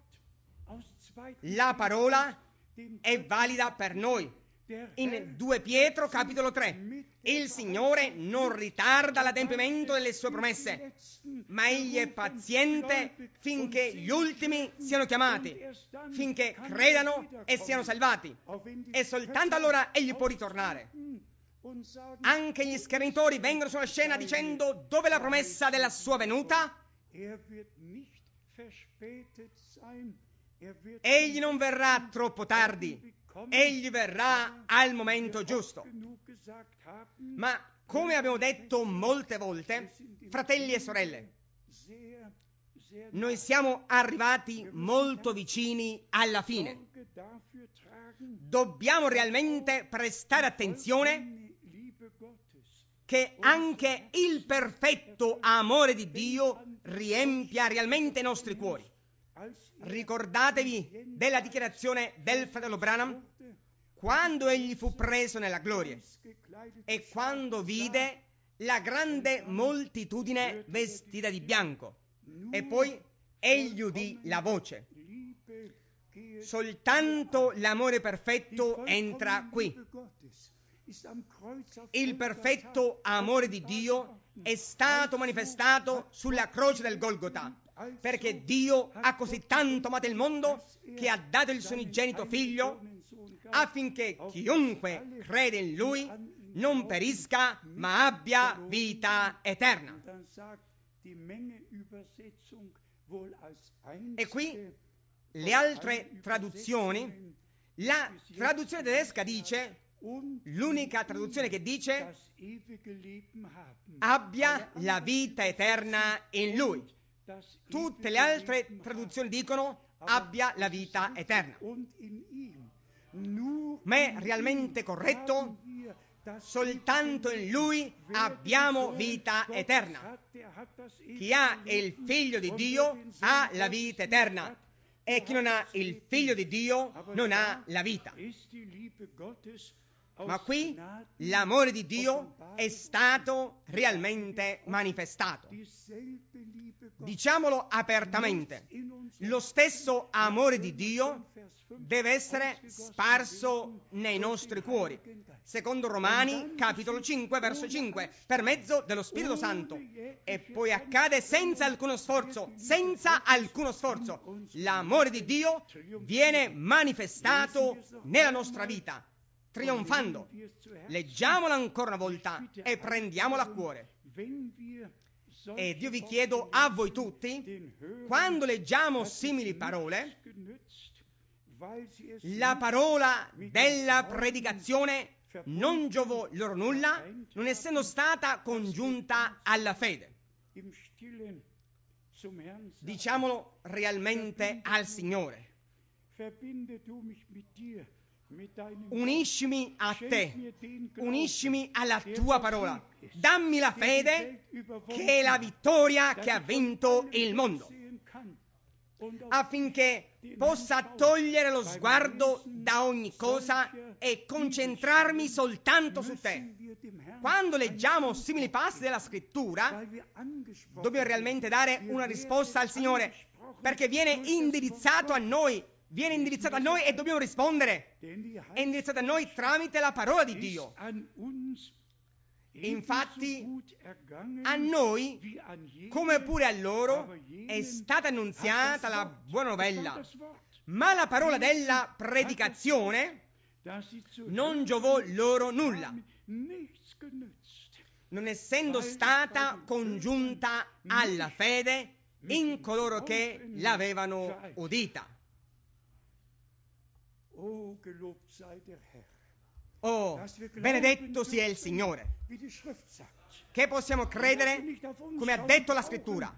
la parola è valida per noi. In due Pietro capitolo tre, il Signore non ritarda l'adempimento delle sue promesse, ma egli è paziente finché gli ultimi siano chiamati, finché credano e siano salvati, e soltanto allora egli può ritornare. Anche gli schernitori vengono sulla scena dicendo: dove è la promessa della sua venuta? Egli non verrà troppo tardi, egli verrà al momento giusto. Ma come abbiamo detto molte volte, fratelli e sorelle, noi siamo arrivati molto vicini alla fine. Dobbiamo realmente prestare attenzione che anche il perfetto amore di Dio riempia realmente i nostri cuori. Ricordatevi della dichiarazione del fratello Branham quando egli fu preso nella gloria e quando vide la grande moltitudine vestita di bianco, e poi egli udì la voce: soltanto l'amore perfetto entra qui. Il perfetto amore di Dio è stato manifestato sulla croce del Golgota, perché Dio ha così tanto amato il mondo che ha dato il suo unigenito figlio, affinché chiunque crede in Lui non perisca, ma abbia vita eterna. E qui le altre traduzioni, la traduzione tedesca dice, l'unica traduzione che dice abbia la vita eterna in Lui. Tutte le altre traduzioni dicono abbia la vita eterna. Ma è realmente corretto? Soltanto in Lui abbiamo vita eterna. Chi ha il Figlio di Dio ha la vita eterna, e chi non ha il Figlio di Dio non ha la vita. Ma qui l'amore di Dio è stato realmente manifestato. Diciamolo apertamente, lo stesso amore di Dio deve essere sparso nei nostri cuori. Secondo Romani, capitolo cinque, verso cinque, per mezzo dello Spirito Santo. E poi accade senza alcuno sforzo, senza alcuno sforzo. L'amore di Dio viene manifestato nella nostra vita, trionfando. Leggiamola ancora una volta e prendiamola a cuore. Ed io vi chiedo a voi tutti, quando leggiamo simili parole, la parola della predicazione non giovò loro nulla, non essendo stata congiunta alla fede. Diciamolo realmente al Signore. Uniscimi a te, uniscimi alla tua parola, dammi la fede che è la vittoria che ha vinto il mondo, affinché possa togliere lo sguardo da ogni cosa e concentrarmi soltanto su te. Quando leggiamo simili passi della Scrittura, dobbiamo realmente dare una risposta al Signore, perché viene indirizzato a noi, viene indirizzato a noi e dobbiamo rispondere. È indirizzato a noi tramite la parola di Dio. Infatti, a noi, come pure a loro, è stata annunziata la buona novella, ma la parola della predicazione non giovò loro nulla, non essendo stata congiunta alla fede in coloro che l'avevano udita. Oh, benedetto sia il Signore, che possiamo credere come ha detto la Scrittura,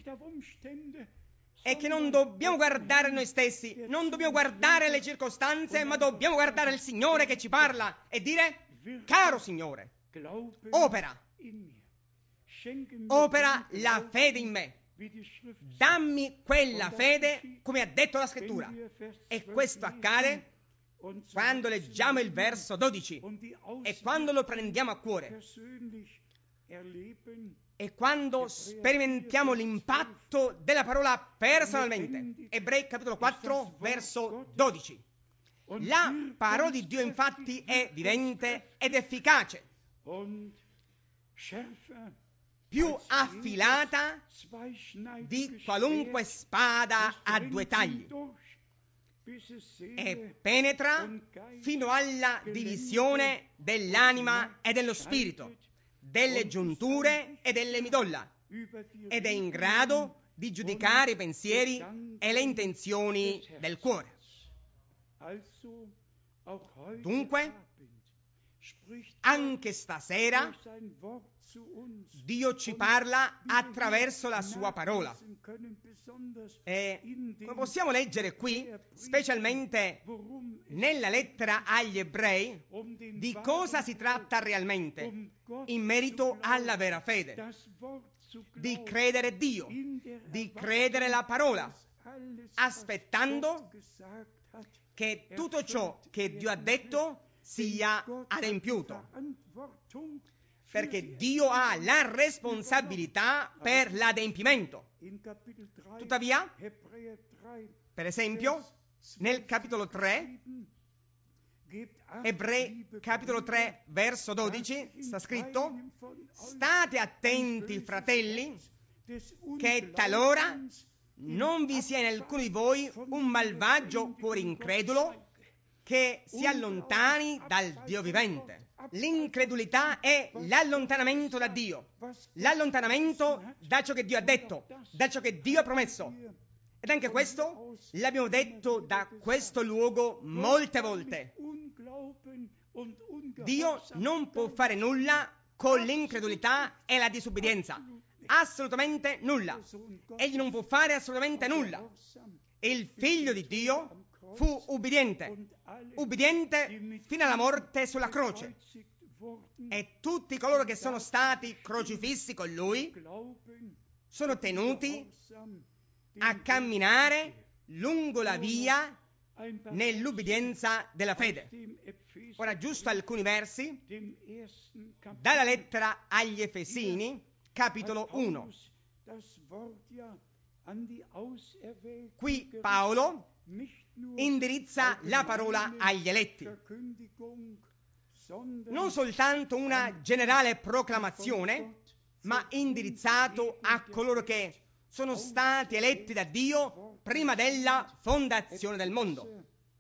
e che non dobbiamo guardare noi stessi, non dobbiamo guardare le circostanze, ma dobbiamo guardare il Signore che ci parla e dire: caro Signore, opera, opera la fede in me, dammi quella fede come ha detto la Scrittura. E questo accade quando leggiamo il verso dodici e quando lo prendiamo a cuore e quando sperimentiamo l'impatto della parola personalmente. Ebrei capitolo quattro verso dodici. La parola di Dio infatti è vivente ed efficace, più affilata di qualunque spada a due tagli, e penetra fino alla divisione dell'anima e dello spirito, delle giunture e delle midolla, ed è in grado di giudicare i pensieri e le intenzioni del cuore. Dunque, anche stasera Dio ci parla attraverso la sua parola. E come possiamo leggere qui, specialmente nella lettera agli Ebrei, di cosa si tratta realmente in merito alla vera fede, di credere Dio, di credere la parola, aspettando che tutto ciò che Dio ha detto sia adempiuto, perché Dio ha la responsabilità per l'adempimento. Tuttavia, per esempio, nel capitolo tre, Ebrei capitolo tre verso dodici, sta scritto: state attenti, fratelli, che talora non vi sia in alcuno di voi un malvagio cuore incredulo che si allontani dal Dio vivente. L'incredulità è l'allontanamento da Dio, l'allontanamento da ciò che Dio ha detto, da ciò che Dio ha promesso. Ed anche questo l'abbiamo detto da questo luogo molte volte. Dio non può fare nulla con l'incredulità e la disubbidienza. Assolutamente nulla. Egli non può fare assolutamente nulla. Il figlio di Dio fu ubbidiente, ubbidiente fino alla morte sulla croce. E tutti coloro che sono stati crocifissi con lui sono tenuti a camminare lungo la via nell'ubbidienza della fede. Ora, giusto alcuni versi dalla lettera agli Efesini, capitolo uno. Qui Paolo indirizza la parola agli eletti. Non soltanto una generale proclamazione, ma indirizzato a coloro che sono stati eletti da Dio prima della fondazione del mondo.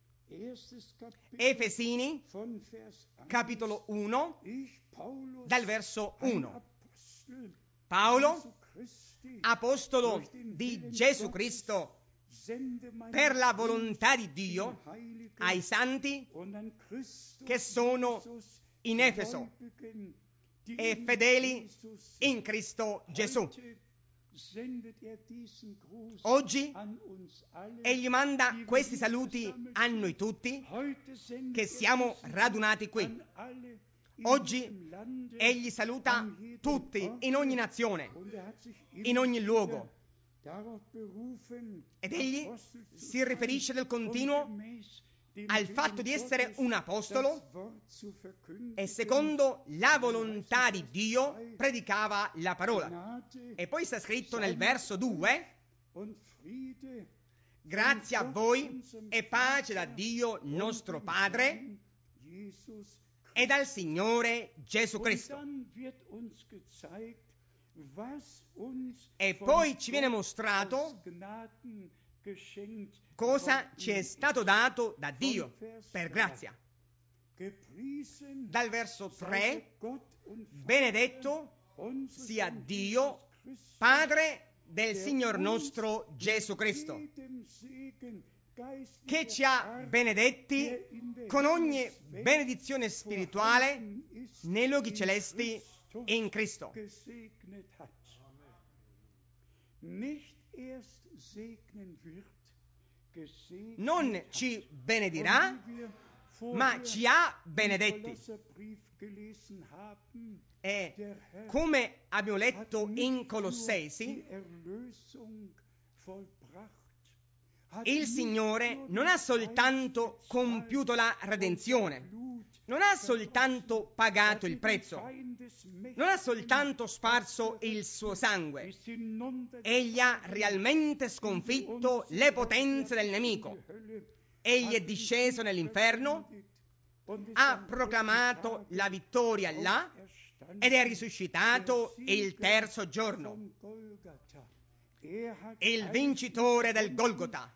Efesini, capitolo uno, dal verso uno. Paolo, apostolo di Gesù Cristo, per la volontà di Dio, ai santi che sono in Efeso e fedeli in Cristo Gesù. Oggi egli manda questi saluti a noi tutti che siamo radunati qui. Oggi egli saluta tutti in ogni nazione, in ogni luogo. Ed egli si riferisce del continuo al fatto di essere un apostolo e secondo la volontà di Dio predicava la parola. E poi sta scritto nel verso due: grazie a voi e pace da Dio nostro Padre e dal Signore Gesù Cristo. E poi ci viene mostrato cosa ci è stato dato da Dio per grazia. Dal verso tre: benedetto sia Dio, Padre del Signor nostro Gesù Cristo, che ci ha benedetti con ogni benedizione spirituale nei luoghi celesti in Cristo. Non ci benedirà, ma ci ha benedetti. E come abbiamo letto in Colossesi, il Signore non ha soltanto compiuto la redenzione, non ha soltanto pagato il prezzo, non ha soltanto sparso il suo sangue, egli ha realmente sconfitto le potenze del nemico. Egli è disceso nell'inferno, ha proclamato la vittoria là ed è risuscitato il terzo giorno. Il vincitore del Golgota.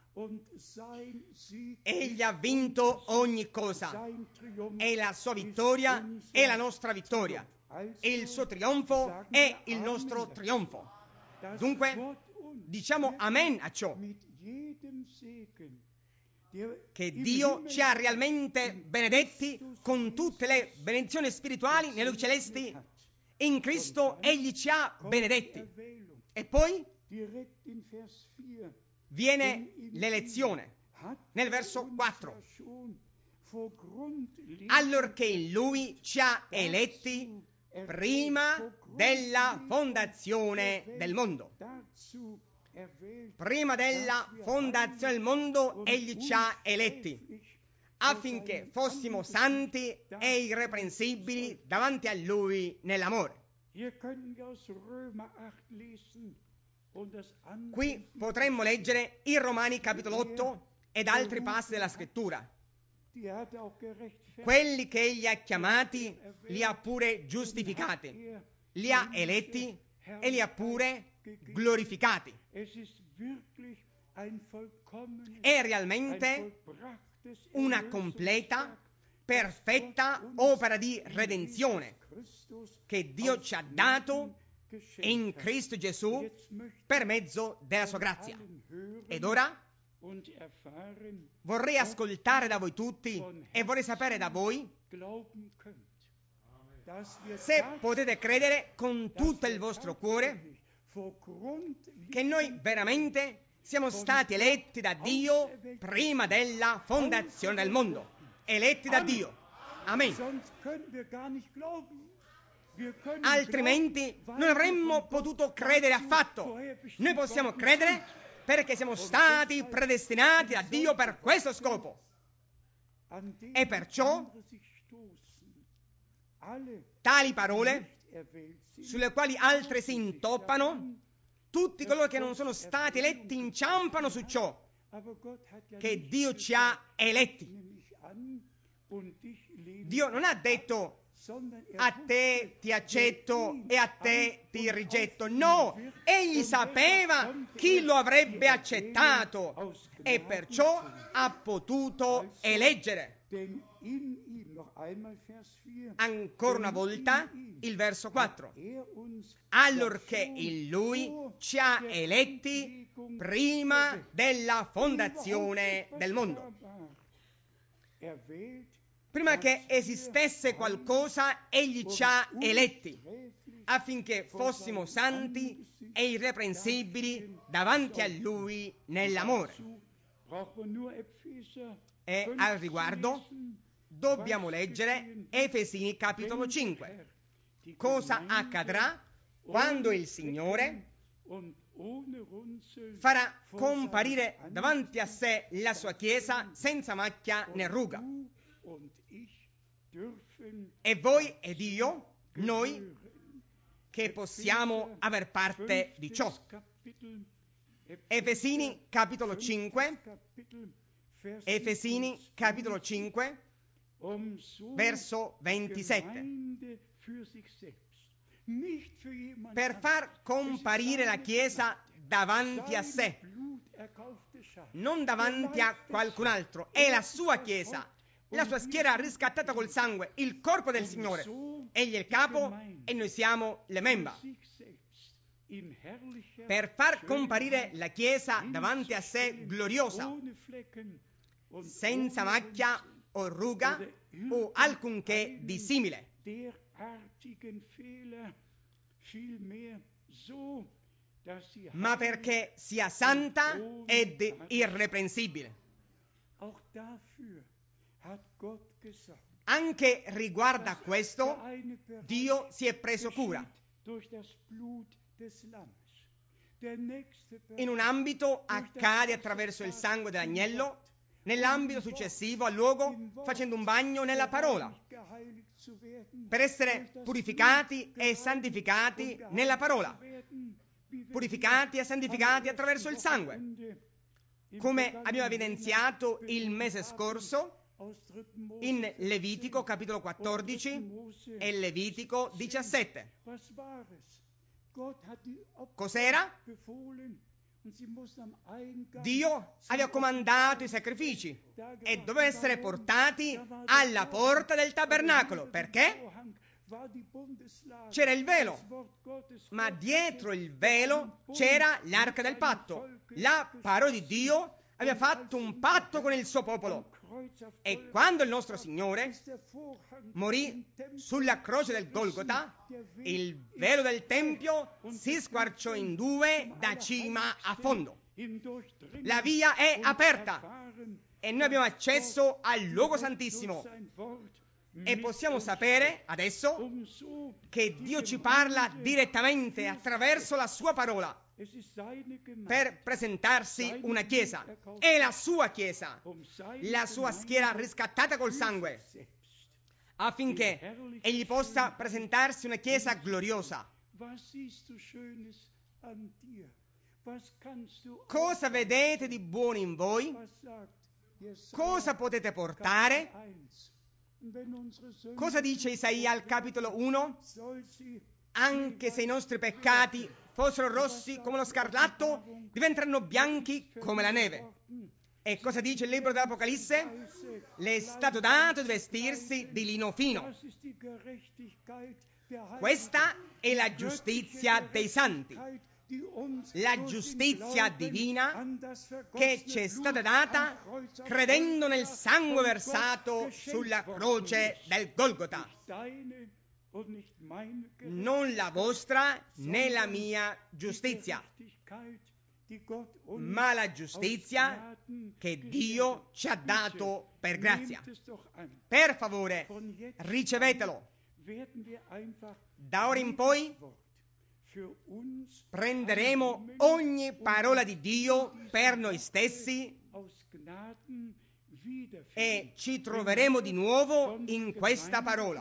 Egli ha vinto ogni cosa e la sua vittoria è la nostra vittoria. Il suo trionfo è il nostro trionfo. Dunque, diciamo amen a ciò. Che Dio ci ha realmente benedetti con tutte le benedizioni spirituali nei luoghi celesti. In Cristo egli ci ha benedetti. E poi viene l'elezione nel verso quattro. Allorché in lui ci ha eletti prima della fondazione del mondo. Prima della fondazione del mondo egli ci ha eletti affinché fossimo santi e irreprensibili davanti a lui nell'amore. Qui potremmo leggere in Romani capitolo otto ed altri passi della scrittura. Quelli che egli ha chiamati li ha pure giustificati, li ha eletti e li ha pure glorificati. È realmente una completa, perfetta opera di redenzione che Dio ci ha dato in Cristo Gesù per mezzo della sua grazia. Ed ora vorrei ascoltare da voi tutti e vorrei sapere da voi se potete credere con tutto il vostro cuore che noi veramente siamo stati eletti da Dio prima della fondazione del mondo. Eletti da Dio. Amen. Altrimenti non avremmo potuto credere affatto. Noi possiamo credere perché siamo stati predestinati da Dio per questo scopo. E perciò tali parole sulle quali altri si intoppano, tutti coloro che non sono stati eletti inciampano su ciò che Dio ci ha eletti. Dio non ha detto a te ti accetto e a te ti rigetto. No, egli sapeva chi lo avrebbe accettato e perciò ha potuto eleggere. Ancora una volta il verso quattro. Allorché in Lui ci ha eletti prima della fondazione del mondo. Prima che esistesse qualcosa, egli ci ha eletti affinché fossimo santi e irreprensibili davanti a Lui nell'amore. E al riguardo dobbiamo leggere Efesini capitolo cinque. Cosa accadrà quando il Signore farà comparire davanti a sé la sua Chiesa senza macchia né ruga? E voi ed io, noi, che possiamo aver parte di ciò. Efesini capitolo cinque, Efesini capitolo cinque, verso ventisette. Per far comparire la Chiesa davanti a sé, non davanti a qualcun altro, è la sua Chiesa, la sua schiera riscattata col sangue, il corpo del Signore. Egli è il capo e noi siamo le membra. Per far comparire la Chiesa davanti a sé gloriosa, senza macchia o ruga o alcunché di simile, ma perché sia santa ed irreprensibile. Anche riguardo a questo, Dio si è preso cura. In un ambito accade attraverso il sangue dell'agnello, nell'ambito successivo al luogo facendo un bagno nella parola, per essere purificati e santificati nella parola, purificati e santificati attraverso il sangue, come abbiamo evidenziato il mese scorso in Levitico capitolo quattordici e Levitico diciassette. Cos'era? Dio aveva comandato i sacrifici e dovevano essere portati alla porta del tabernacolo. Perché? C'era il velo, ma dietro il velo c'era l'arca del patto. La parola di Dio aveva fatto un patto con il suo popolo. E quando il nostro Signore morì sulla croce del Golgota, il velo del Tempio si squarciò in due da cima a fondo. La via è aperta e noi abbiamo accesso al luogo santissimo. E possiamo sapere adesso che Dio ci parla direttamente attraverso la sua parola per presentarsi una Chiesa. È la sua Chiesa, la sua schiera riscattata col sangue, affinché egli possa presentarsi una Chiesa gloriosa. Cosa vedete di buono in voi? Cosa potete portare? Cosa dice Isaia al capitolo uno? Anche se i nostri peccati fossero rossi come lo scarlatto, diventeranno bianchi come la neve. E cosa dice il libro dell'Apocalisse? Le è stato dato di vestirsi di lino fino. Questa è la giustizia dei santi, la giustizia divina che ci è stata data credendo nel sangue versato sulla croce del Golgota. Non la vostra né la mia giustizia, ma la giustizia che Dio ci ha dato per grazia. Per favore, ricevetelo. Da ora in poi prenderemo ogni parola di Dio per noi stessi e ci troveremo di nuovo in questa parola.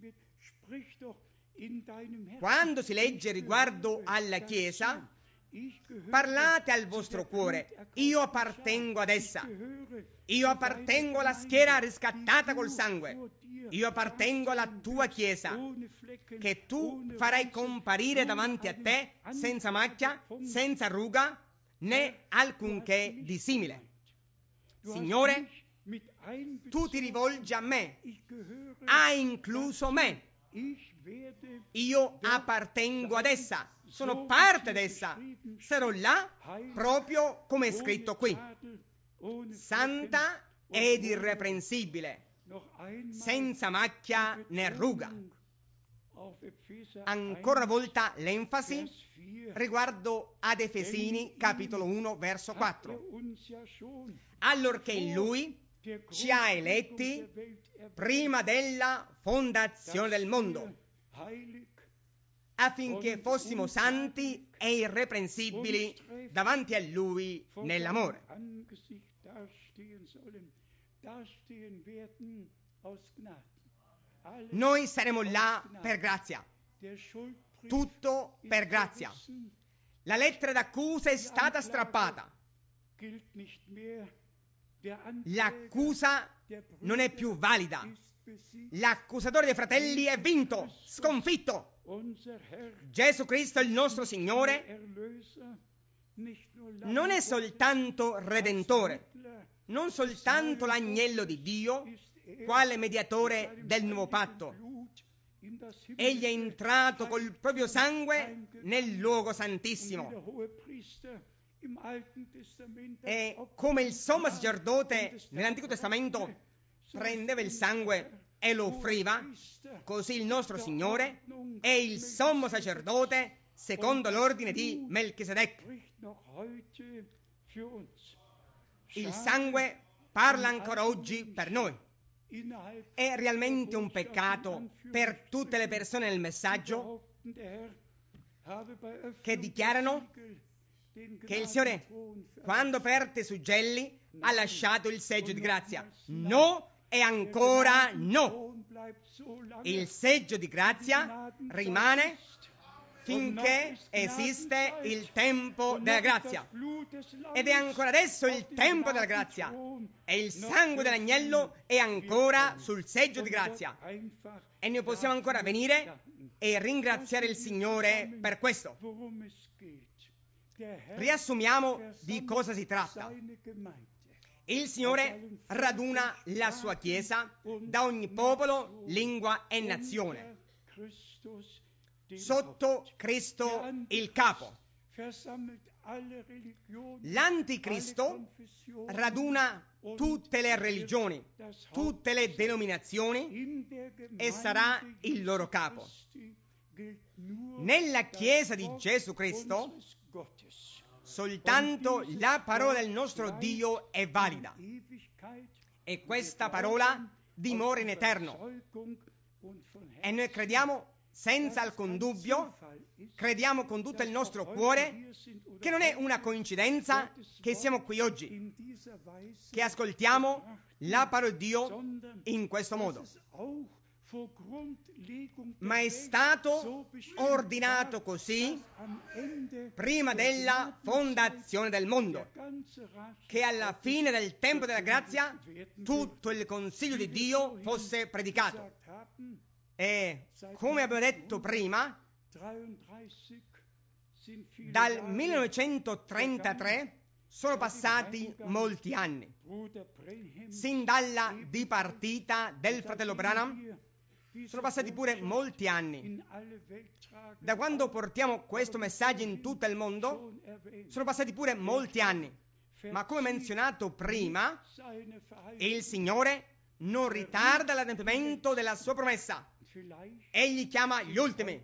Quando si legge riguardo alla Chiesa, parlate al vostro cuore: io appartengo ad essa, io appartengo alla schiera riscattata col sangue, io appartengo alla tua Chiesa, che tu farai comparire davanti a te senza macchia, senza ruga, né alcunché di simile. Signore, tu ti rivolgi a me, hai incluso me, io appartengo ad essa, sono parte d'essa, sarò là proprio come è scritto qui, santa ed irreprensibile, senza macchia né ruga. Ancora una volta l'enfasi riguardo ad Efesini capitolo uno verso quattro. Allorché in Lui ci ha eletti prima della fondazione del mondo, affinché fossimo santi e irreprensibili davanti a Lui nell'amore. Noi saremo là per grazia, tutto per grazia. La lettera d'accusa è stata strappata, l'accusa non è più valida, l'accusatore dei fratelli è vinto, sconfitto. Gesù Cristo, il nostro Signore, non è soltanto Redentore, non soltanto l'agnello di Dio, quale mediatore del nuovo patto. Egli è entrato col proprio sangue nel luogo santissimo. E come il sommo sacerdote nell'Antico Testamento prendeva il sangue e lo offriva, così il nostro Signore è il sommo sacerdote secondo l'ordine di Melchisedec. Il sangue parla ancora oggi per noi. È realmente un peccato per tutte le persone nel messaggio che dichiarano che il Signore, quando aperte i suggelli, ha lasciato il seggio di grazia. No, e ancora no. Il seggio di grazia rimane finché esiste il tempo della grazia. Ed è ancora adesso il tempo della grazia. E il sangue dell'agnello è ancora sul seggio di grazia. E noi possiamo ancora venire e ringraziare il Signore per questo. Riassumiamo di cosa si tratta. Il Signore raduna la sua Chiesa da ogni popolo, lingua e nazione, sotto Cristo il capo. L'anticristo raduna tutte le religioni, tutte le denominazioni e sarà il loro capo. Nella Chiesa di Gesù Cristo soltanto la parola del nostro Dio è valida e questa parola dimora in eterno. E noi crediamo senza alcun dubbio, crediamo con tutto il nostro cuore che non è una coincidenza che siamo qui oggi, che ascoltiamo la parola di Dio in questo modo, ma è stato ordinato così prima della fondazione del mondo, che alla fine del tempo della grazia tutto il consiglio di Dio fosse predicato. E come abbiamo detto prima, dal millenovecentotrentatré sono passati molti anni. Sin dalla dipartita del fratello Branham sono passati pure molti anni. Da quando portiamo questo messaggio in tutto il mondo sono passati pure molti anni. Ma come menzionato prima, il Signore non ritarda l'adempimento della sua promessa. Egli chiama gli ultimi.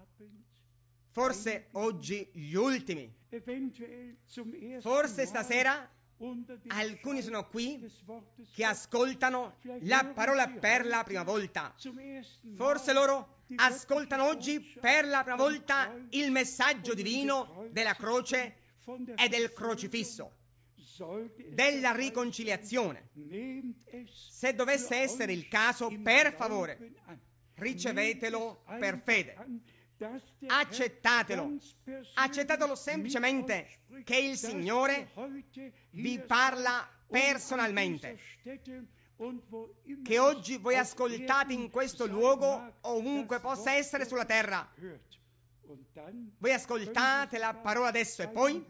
Forse oggi gli ultimi. Forse stasera alcuni sono qui che ascoltano la parola per la prima volta. Forse loro ascoltano oggi per la prima volta il messaggio divino della croce e del crocifisso, della riconciliazione. Se dovesse essere il caso, per favore, ricevetelo per fede. Accettatelo, accettatelo semplicemente che il Signore vi parla personalmente, che oggi voi ascoltate in questo luogo, ovunque possa essere sulla terra. Voi ascoltate la parola adesso e poi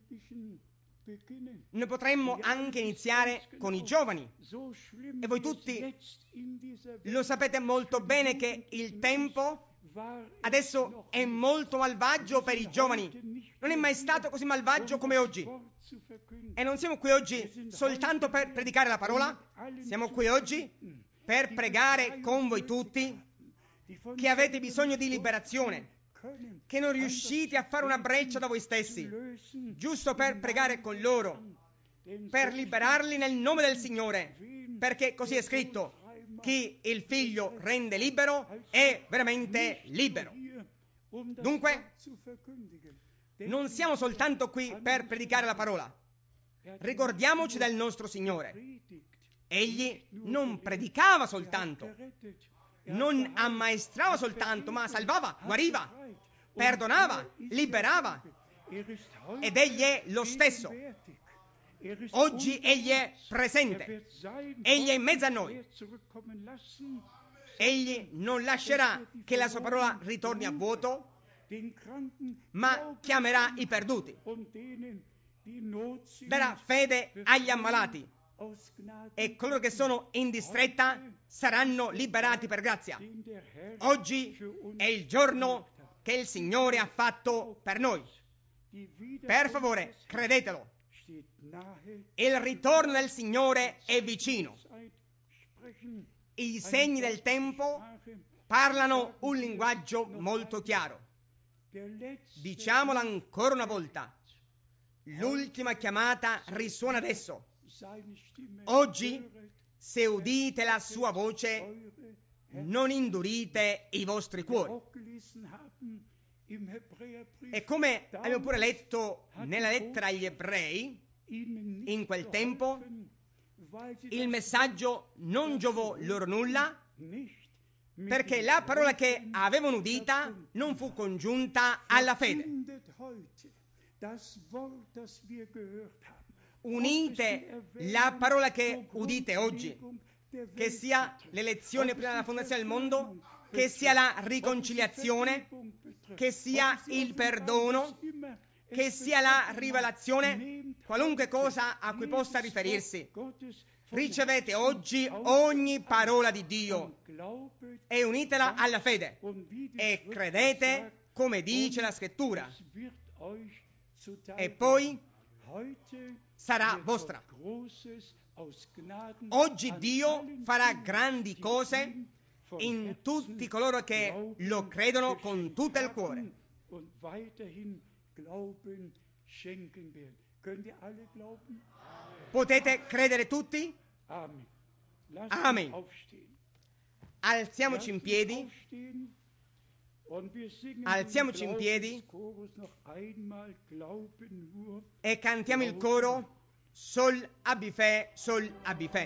noi potremmo anche iniziare con i giovani. E voi tutti lo sapete molto bene che il tempo adesso è molto malvagio per i giovani. Non è mai stato così malvagio come oggi. E non siamo qui oggi soltanto per predicare la parola, siamo qui oggi per pregare con voi tutti che avete bisogno di liberazione, che non riuscite a fare una breccia da voi stessi, giusto per pregare con loro, per liberarli nel nome del Signore, perché così è scritto: chi il Figlio rende libero è veramente libero. Dunque, non siamo soltanto qui per predicare la parola. Ricordiamoci del nostro Signore. Egli non predicava soltanto, non ammaestrava soltanto, ma salvava, guariva, perdonava, liberava. Ed Egli è lo stesso. Oggi Egli è presente, Egli è in mezzo a noi. Egli non lascerà che la sua parola ritorni a vuoto, ma chiamerà i perduti, darà fede agli ammalati e coloro che sono in distretta saranno liberati per grazia. Oggi è il giorno che il Signore ha fatto per noi. Per favore, credetelo. Il ritorno del Signore è vicino. I segni del tempo parlano un linguaggio molto chiaro. Diciamolo ancora una volta. L'ultima chiamata risuona adesso. Oggi, se udite la sua voce, non indurite i vostri cuori. E come abbiamo pure letto nella lettera agli Ebrei, in quel tempo il messaggio non giovò loro nulla, perché la parola che avevano udita non fu congiunta alla fede. Unite la parola che udite oggi, che sia l'elezione prima della fondazione del mondo, che sia la riconciliazione, che sia il perdono, che sia la rivelazione, qualunque cosa a cui possa riferirsi. Ricevete oggi ogni parola di Dio e unitela alla fede e credete come dice la Scrittura, e poi sarà vostra. Oggi Dio farà grandi cose in tutti coloro che lo credono con tutto il cuore. Potete credere tutti? Amen. Alziamoci in piedi. Alziamoci in piedi e cantiamo il coro Sol abifè, Sol abifè.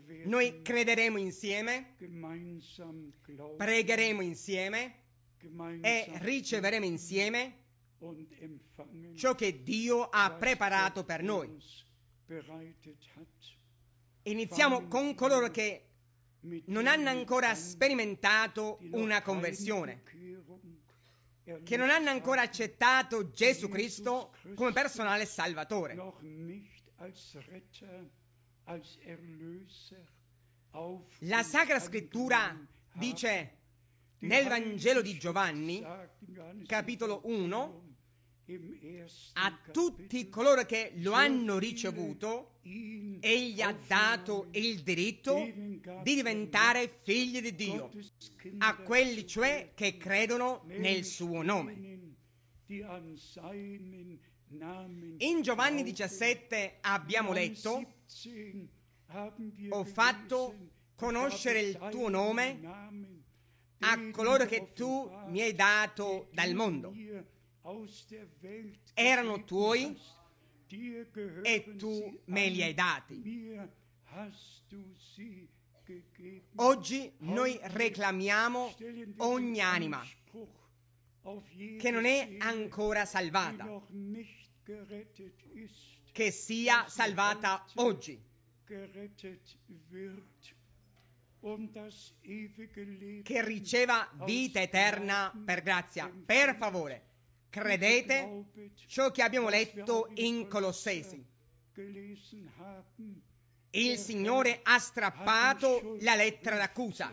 noi crederemo insieme, gemeinsam glauben, pregheremo insieme e gemeinsam riceveremo insieme und empfangen, ciò che Dio ha was preparato Gott per noi. uns bereitet hat. Iniziamo con coloro che Mit non denen hanno ancora an, sperimentato die noch una keine conversione, Bekehrung che non hanno erlebt ancora haben, accettato Gesù Jesus Cristo Christus come personale Salvatore. noch nicht als Retter, als Erlöser auf La uns Sacra Scrittura angenommen haben. dice Die nel Heilige Vangelo di Schrift Giovanni, sagt in Johannes capitolo uno, im ersten a tutti Kapitel, coloro che lo so hanno viele ricevuto, ihn egli ha dato aufgenommen, il diritto denen gab di er diventare Macht, figli di Dio, Gottes a Kinder quelli zu cioè werden, che credono nel nämlich suo nome. denen, die an seinen Namen In Giovanni glauben. diciassette abbiamo Johannes letto: siebzehn haben wir ho fatto gelesen, conoscere il ich tuo habe nome deinen Namen a denen coloro che tu geoffenbart, mi hai dato die dal du mondo. mir aus der Welt Erano gegeben tuoi hast. Dir gehören e tu sie me li an. hai dati. Mir hast du sie gegeben. Oggi noi Heute reclamiamo stellen wir ogni den anima Anspruch auf jede che non è Seele, ancora die salvata, noch nicht gerettet ist, che sia dass sie salvata heute oggi, gerettet wird und das ewige Leben che riceva vita eterna per grazia. Per favore, credete glaubet, ciò che abbiamo was wir letto auch in Kolosser Colossesi. gelesen haben. Il Signore ha strappato la lettera d'accusa.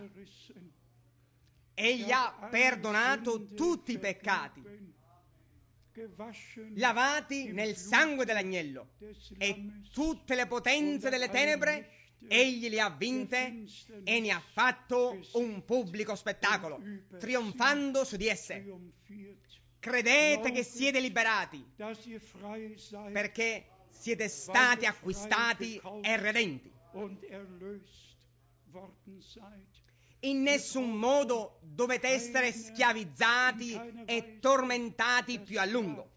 Egli ha perdonato tutti i peccati, lavati nel sangue dell'agnello, e tutte le potenze delle tenebre egli le ha vinte e ne ha fatto un pubblico spettacolo, trionfando su di esse. Credete che siete liberati, perché siete stati acquistati e redenti. In nessun modo dovete essere schiavizzati e tormentati più a lungo.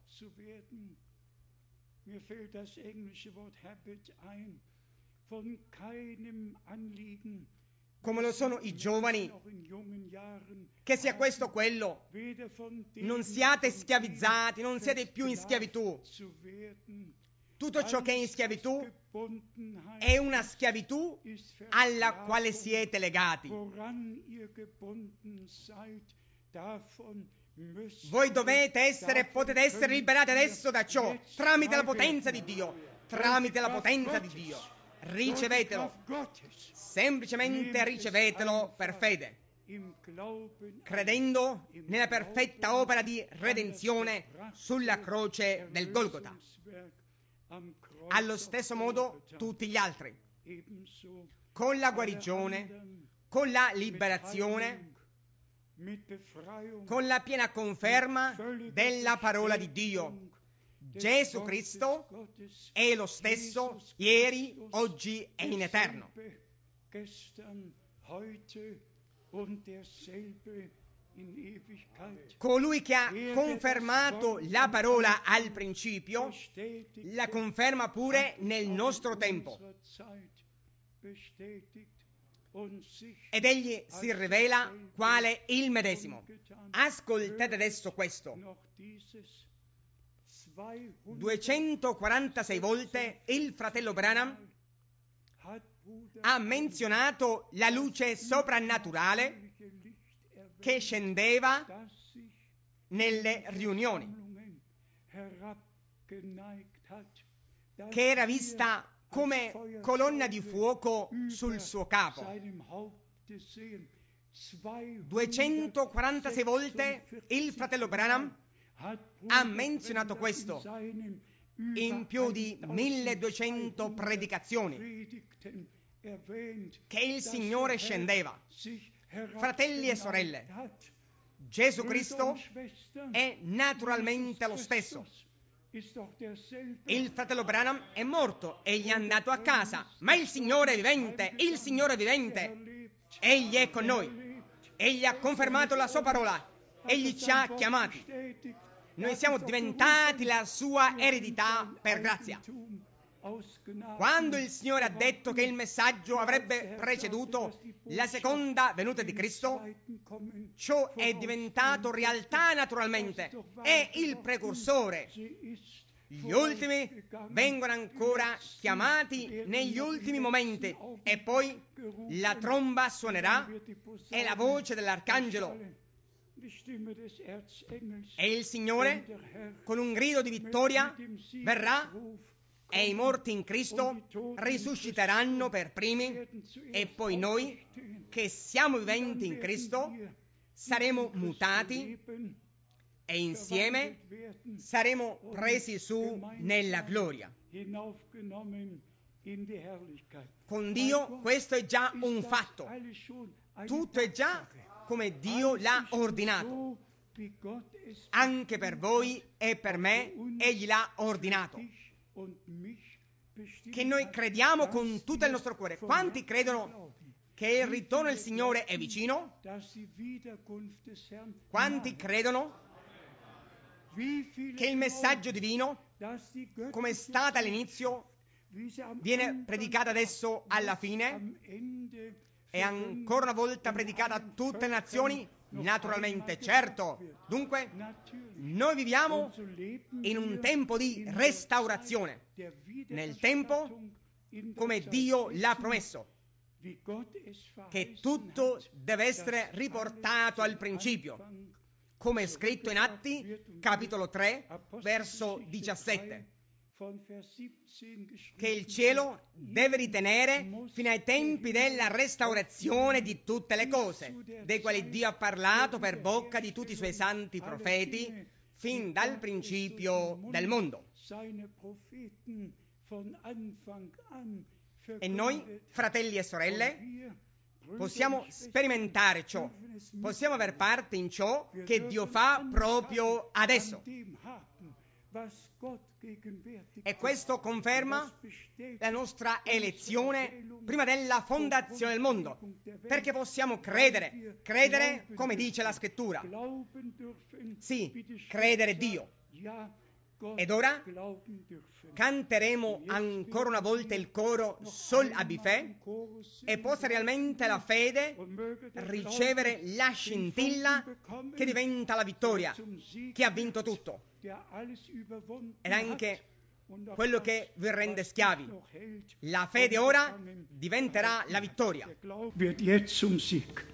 Mir fällt das englische Wort habit ein, von keinem Anliegen, Come lo sono i giovani, noch in jungen Jahren, che sia questo o quello, weder von dem non siate noch von schiavizzati, dem non siete più in schiavitù. zu werden. Tutto ciò che è in schiavitù Gebundenheit è una schiavitù ist alla Versklavung. quale siete legati. Woran ihr gebunden seid, davon müsst Voi ihr, dovete essere e davon potete essere könnt liberati ihr adesso da ciò, jetzt tramite la frei potenza werden. di Dio, tramite la Durch die potenza Kraft di Dio. Gottes. Ricevetelo, Durch die Kraft Gottes. semplicemente ricevetelo per fede, Im Glauben credendo nella perfetta opera di redenzione sulla croce del Golgota. Erlösungswerk am Kreuz Allo stesso auf modo Golgotha. tutti gli altri, Ebenso con la alle guarigione, anderen con la mit liberazione, Heilung, mit Befreiung, con la piena conferma völliger della parola di Dio. Bestätigung des Gesù Wortes Cristo Gottes. è lo stesso Jesus ieri, Christus, oggi e in eterno. derselbe Gestern, heute und derselbe in Ewigkeit. Colui che ha confermato la parola al principio, Bestätigt la conferma pure nel nostro tempo. unserer Zeit bestätigt und sich Ed egli si rivela quale il medesimo. Ascoltate adesso questo. noch dieses duecentoquarantasei volte il fratello Branham hat Bruder ha menzionato la luce soprannaturale che scendeva dass sich nelle riunioni, Sammlungen herabgeneigt hat, dass che era wir vista come als colonna di Feuerzeuge fuoco über sul suo capo. seinem Haupte sehen. duecentoquarantasei volte il fratello Branham hat ha Bruder menzionato Brennan questo in seinen in über più di milleduecento eintausendzweihundert predicazioni, Predigten erwähnt, che il dass Signore der Herr scendeva. sich Fratelli e sorelle, herabgeneigt hat. Gesù Brüder Cristo und Schwestern, è naturalmente lo Jesus stesso. Christus ist doch derselbe. Il fratello Branham è morto, egli è andato a casa, ma il Signore è vivente, il Signore è vivente. Egli è con noi, egli ha confermato la sua parola, egli ci ha chiamati. Noi siamo diventati la sua eredità per grazia. Quando il Signore ha detto che il messaggio avrebbe preceduto la seconda venuta di Cristo, ciò è diventato realtà naturalmente, è il precursore. Gli ultimi vengono ancora chiamati negli ultimi momenti e poi la tromba suonerà e la voce dell'arcangelo e il Signore con un grido di vittoria verrà e i morti in Cristo risusciteranno per primi e poi noi che siamo viventi in Cristo saremo mutati e insieme saremo presi su nella gloria. Con Dio questo è già un fatto. Tutto è già come Dio l'ha ordinato. Anche per voi e per me Egli l'ha ordinato. Che noi crediamo con tutto il nostro cuore. Quanti credono che il ritorno del Signore è vicino? Quanti credono che il messaggio divino, come è stato all'inizio, viene predicato adesso alla fine e ancora una volta predicata a tutte le nazioni? Naturalmente, certo. Dunque, noi viviamo in un tempo di restaurazione, nel tempo come Dio l'ha promesso, che tutto deve essere riportato al principio, come è scritto in Atti, capitolo tre, verso diciassette, che il cielo deve ritenere fino ai tempi della restaurazione di tutte le cose, dei quali Dio ha parlato per bocca di tutti i suoi santi profeti, fin dal principio del mondo. E noi, fratelli e sorelle, possiamo sperimentare ciò, possiamo aver parte in ciò che Dio fa proprio adesso. E questo conferma la nostra elezione prima della fondazione del mondo, perché possiamo credere, credere come dice la Scrittura. Sì, credere Dio. Ed ora canteremo ancora una volta il coro Sol Abifè e possa realmente la fede ricevere la scintilla che diventa la vittoria, che ha vinto tutto. Ed anche quello che vi rende schiavi. La fede ora diventerà la vittoria. Wird jetzt zum Sieg.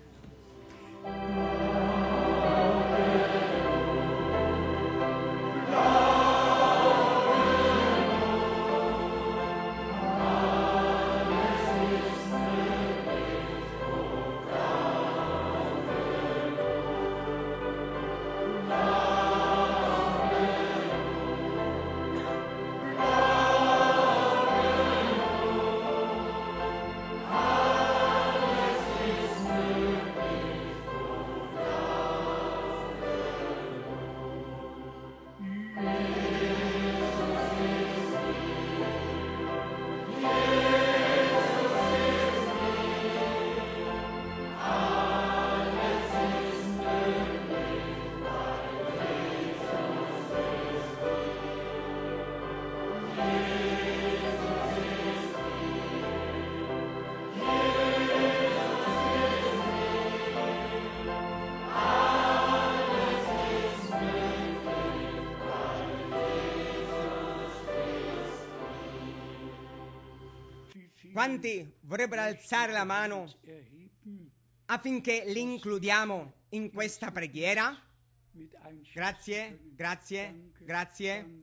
Quanti vorrebbero alzare la mano affinché li includiamo in questa preghiera? Grazie, grazie, grazie.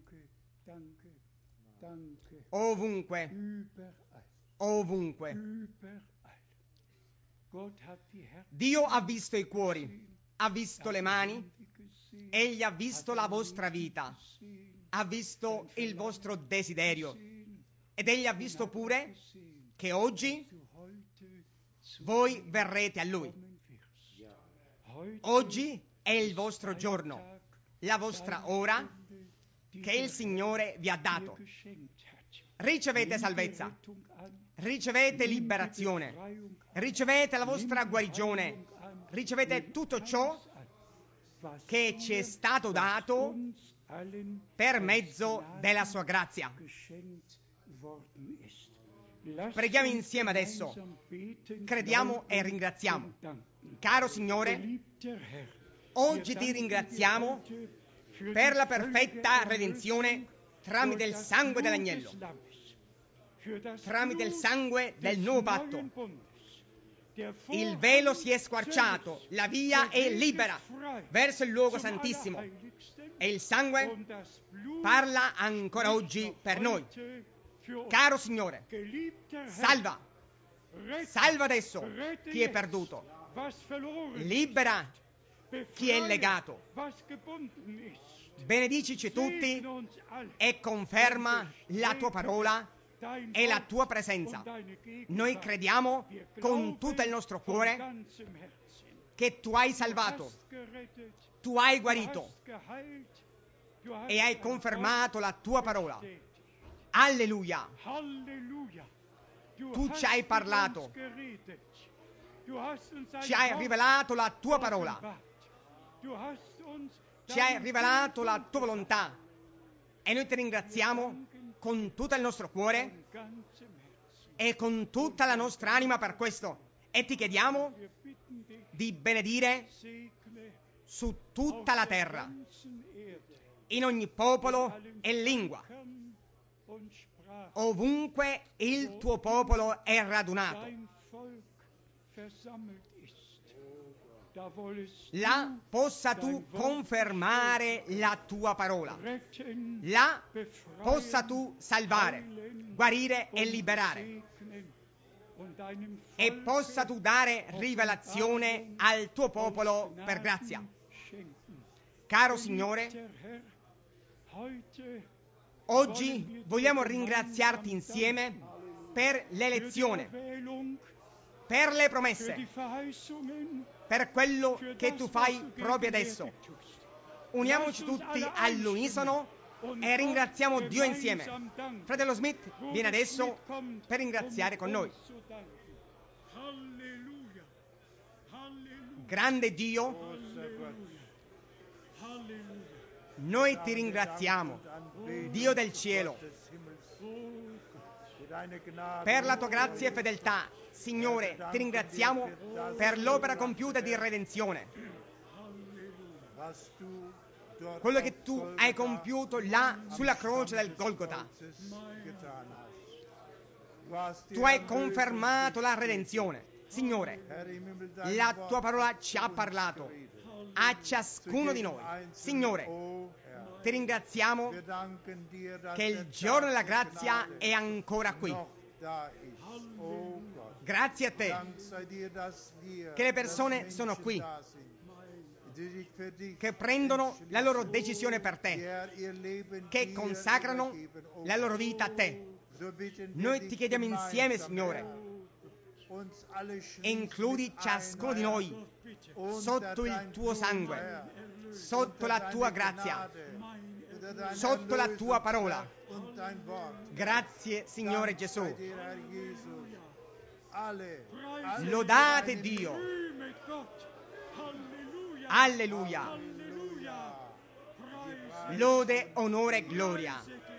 Ovunque, ovunque. Dio ha visto i cuori, ha visto le mani, Egli ha visto la vostra vita, ha visto il vostro desiderio ed Egli ha visto pure che oggi voi verrete a Lui. Oggi è il vostro giorno, la vostra ora che il Signore vi ha dato. Ricevete salvezza, ricevete liberazione, ricevete la vostra guarigione, ricevete tutto ciò che ci è stato dato per mezzo della sua grazia. geworden ist. Lasst Preghiamo uns insieme adesso. gemeinsam beten, Crediamo e glauben ringraziamo. und danken. Caro Signore, Geliebter Herr, oggi wir ti danken ringraziamo dir heute für per die la völlige perfetta Erlösung redenzione tramite durch il das sangue Blut dell'agnello, des Lammes, für das tramite il Blut sangue del des nuovo neuen patto. Bundes. Der Il velo Vorhang si è squarciato, zerriss, la via der è Weg libera ist frei verso il luogo zum santissimo Allerheiligsten e il sangue und das Blut parla ancora spricht oggi noch per noi. heute für uns. Caro Signore, Geliebter Herr, salva, rette, salva adesso rette chi è jetzt, perduto, was verloren libera ist, chi è befreie, legato, was gebunden ist. benedicici tutti Segne uns alle e conferma la tua parola dein e la Wort tua presenza. und deine Gegenwart. Noi crediamo Wir con glauben tutto il nostro von cuore ganzem Herzen. che tu hai Du salvato, hast gerettet, tu hai du guarito hast geheilt, du hast e hai dein confermato la tua Wort parola. bestätigt. Alleluia! Halleluja. Du, Tu hast ci hai mit parlato. uns geredet. Du hast uns dein Ci hai Wort rivelato la tua parola, offenbart. Du hast uns ci hai deinen rivelato Willen la tua volontà e noi ti ringraziamo con tutto il nostro cuore von ganzem Herzen. e con tutta la nostra anima per questo e ti chiediamo Wir bitten dich, di benedire segne su auf tutta la der terra, ganzen Erde, in ogni popolo e lingua, Völkern und Sprachen, ovunque il tuo popolo è radunato. dein Volk versammelt ist. Da wollest Là du possa tu confermare la tua parola. retten, Là befreien, possa tu salvare, heilen guarire e und liberare. segnen und deinem E Volke possa tu dare rivelazione al tuo popolo aus per grazia. Gnaden schenken. Caro Signore, Geliebter Herr, heute oggi vogliamo ringraziarti insieme per für die l'elezione, Erwählung, per le für promesse, die Verheißungen, per quello für che das, tu was fai du proprio adesso. gegenwärtig tust. Uniamoci Lass uns tutti alle all'unisono einstimmen und e ringraziamo Gott Dio insieme. gemeinsam danken. Fratello Smith viene Bruder adesso Schmidt kommt, per ringraziare um con noi. uns zu danken. Halleluja. Halleluja. Grande Dio, Halleluja. Halleluja. noi ti ringraziamo, Dio del cielo, per la tua grazia e fedeltà. Signore, ti ringraziamo per l'opera compiuta di redenzione, quello che tu hai compiuto là sulla croce del Golgota. Tu hai confermato la redenzione. Signore, la tua parola ci ha parlato a ciascuno di noi. Signore, ti ringraziamo che il giorno della grazia è ancora qui. Grazie a te che le persone sono qui, che prendono la loro decisione per te, che consacrano la loro vita a te. Noi ti chiediamo insieme, Signore, includi ciascuno di noi sotto il tuo sangue, sotto la tua grazia, sotto la tua parola. Grazie, Signore Gesù. Lodate Dio. Rühmet Gott. Halleluja. Alleluia. Halleluja. Preis Lode, onore e gloria.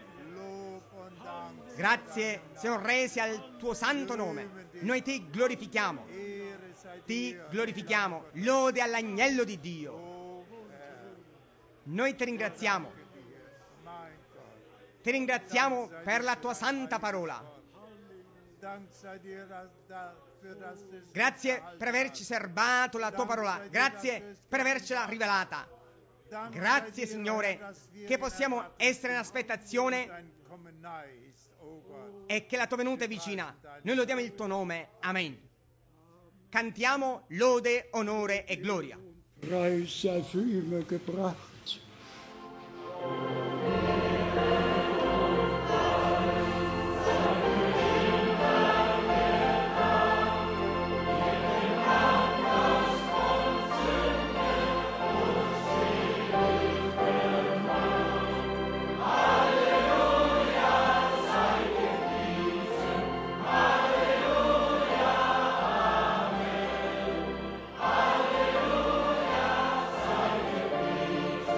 Dank. Grazie siano resi al tuo santo nome. Noi ti glorifichiamo. Ehre sei Ti dir, glorifichiamo. Lode all'agnello di Dio. o Herr, Noi ti ringraziamo. mein Gott. Ti ringraziamo per la tua santa parola. Dank sei dir, dass, da, für das es Grazie per averci serbato la tua parola. Grazie per avercela rivelata. Dank sei Grazie, dir, Signore, dass wir che possiamo erwarten, essere in aspettazione dein Kommen nahe ist, o Gott. e che la tua venuta è vicina. Noi lodiamo il tuo nome. Amen. Cantiamo lode, onore e gloria. Preis sei für immer gebracht. Alleluia, sei gepriesen.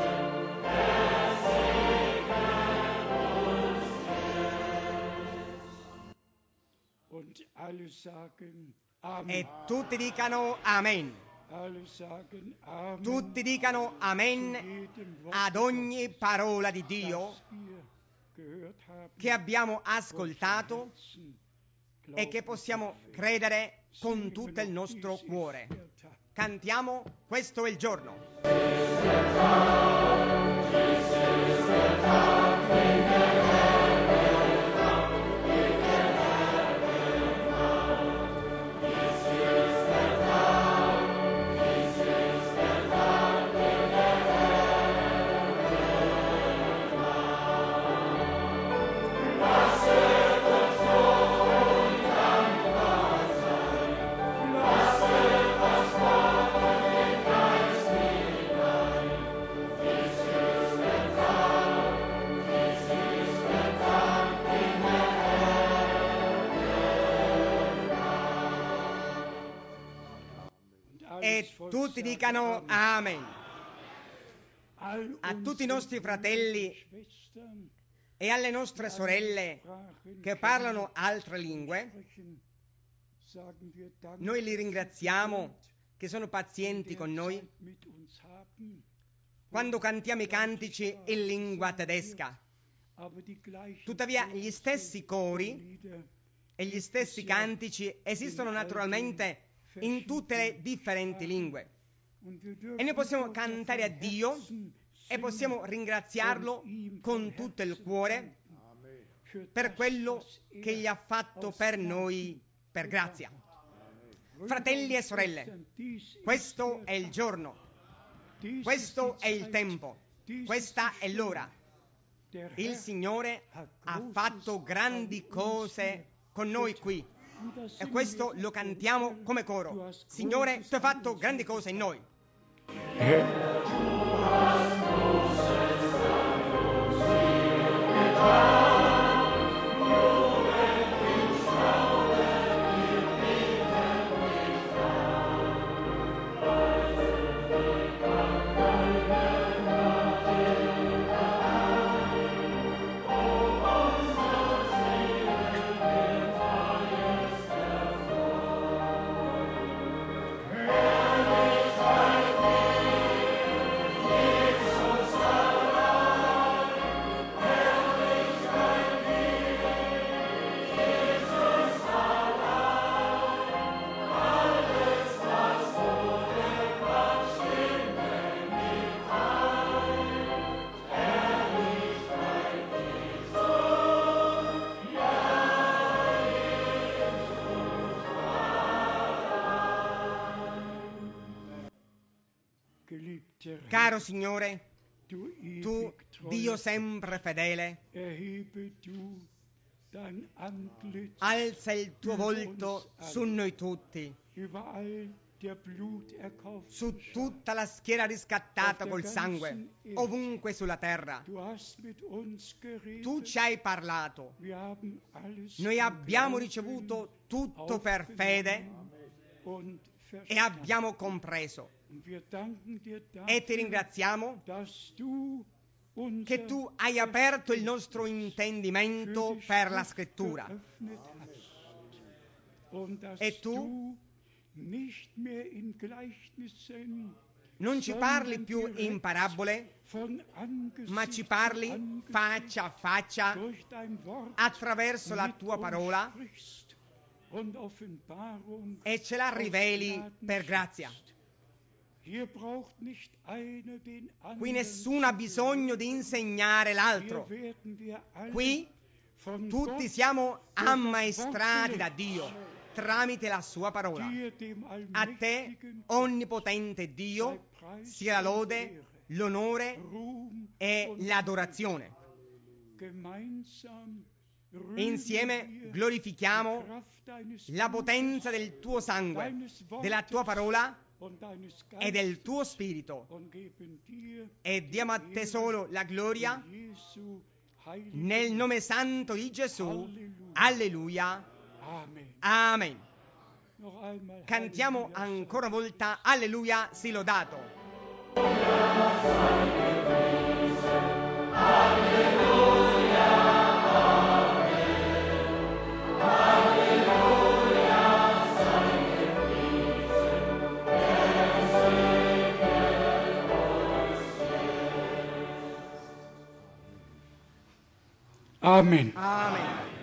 Alle sagen Amen. E tutti dicano Amen. Alle sagen Amen. Tutti dicano Amen Jedem Wort ad ogni parola di Dio das wir gehört haben. che abbiamo ascoltato e che possiamo credere con tutto il nostro cuore. Cantiamo, questo è il giorno. E tutti dicano Amen. A tutti i nostri fratelli e alle nostre sorelle che parlano altre lingue, noi li ringraziamo che sono pazienti con noi quando cantiamo i cantici in lingua tedesca. Tuttavia gli stessi cori e gli stessi cantici esistono naturalmente in tutte le differenti lingue. E noi possiamo cantare a Dio e possiamo ringraziarlo con tutto il cuore per quello che gli ha fatto per noi per grazia. Fratelli e sorelle, questo è il giorno, questo è il tempo, questa è l'ora. Il Signore ha fatto grandi cose con noi qui e questo lo cantiamo come coro. Signore, tu hai fatto grandi cose in noi. Caro Signore, tu, Dio sempre fedele, alza il tuo volto su noi tutti, su tutta la schiera riscattata col sangue, ovunque sulla terra. Tu ci hai parlato, noi abbiamo ricevuto tutto per fede e abbiamo compreso. E ti ringraziamo che tu hai aperto il nostro intendimento per la scrittura e tu non ci parli più in parabole, ma ci parli faccia a faccia attraverso la tua parola e ce la riveli per grazia. Qui nessuno ha bisogno di insegnare l'altro. Qui tutti siamo ammaestrati da Dio tramite la sua parola. A te, onnipotente Dio, sia la lode, l'onore e l'adorazione. Insieme glorifichiamo la potenza del tuo sangue, della tua parola e del tuo spirito e diamo a te solo la gloria nel nome santo di Gesù. Alleluia. Amen. Cantiamo ancora una volta Alleluia, sii lodato. Alleluia. Alleluia. Amen. Amen.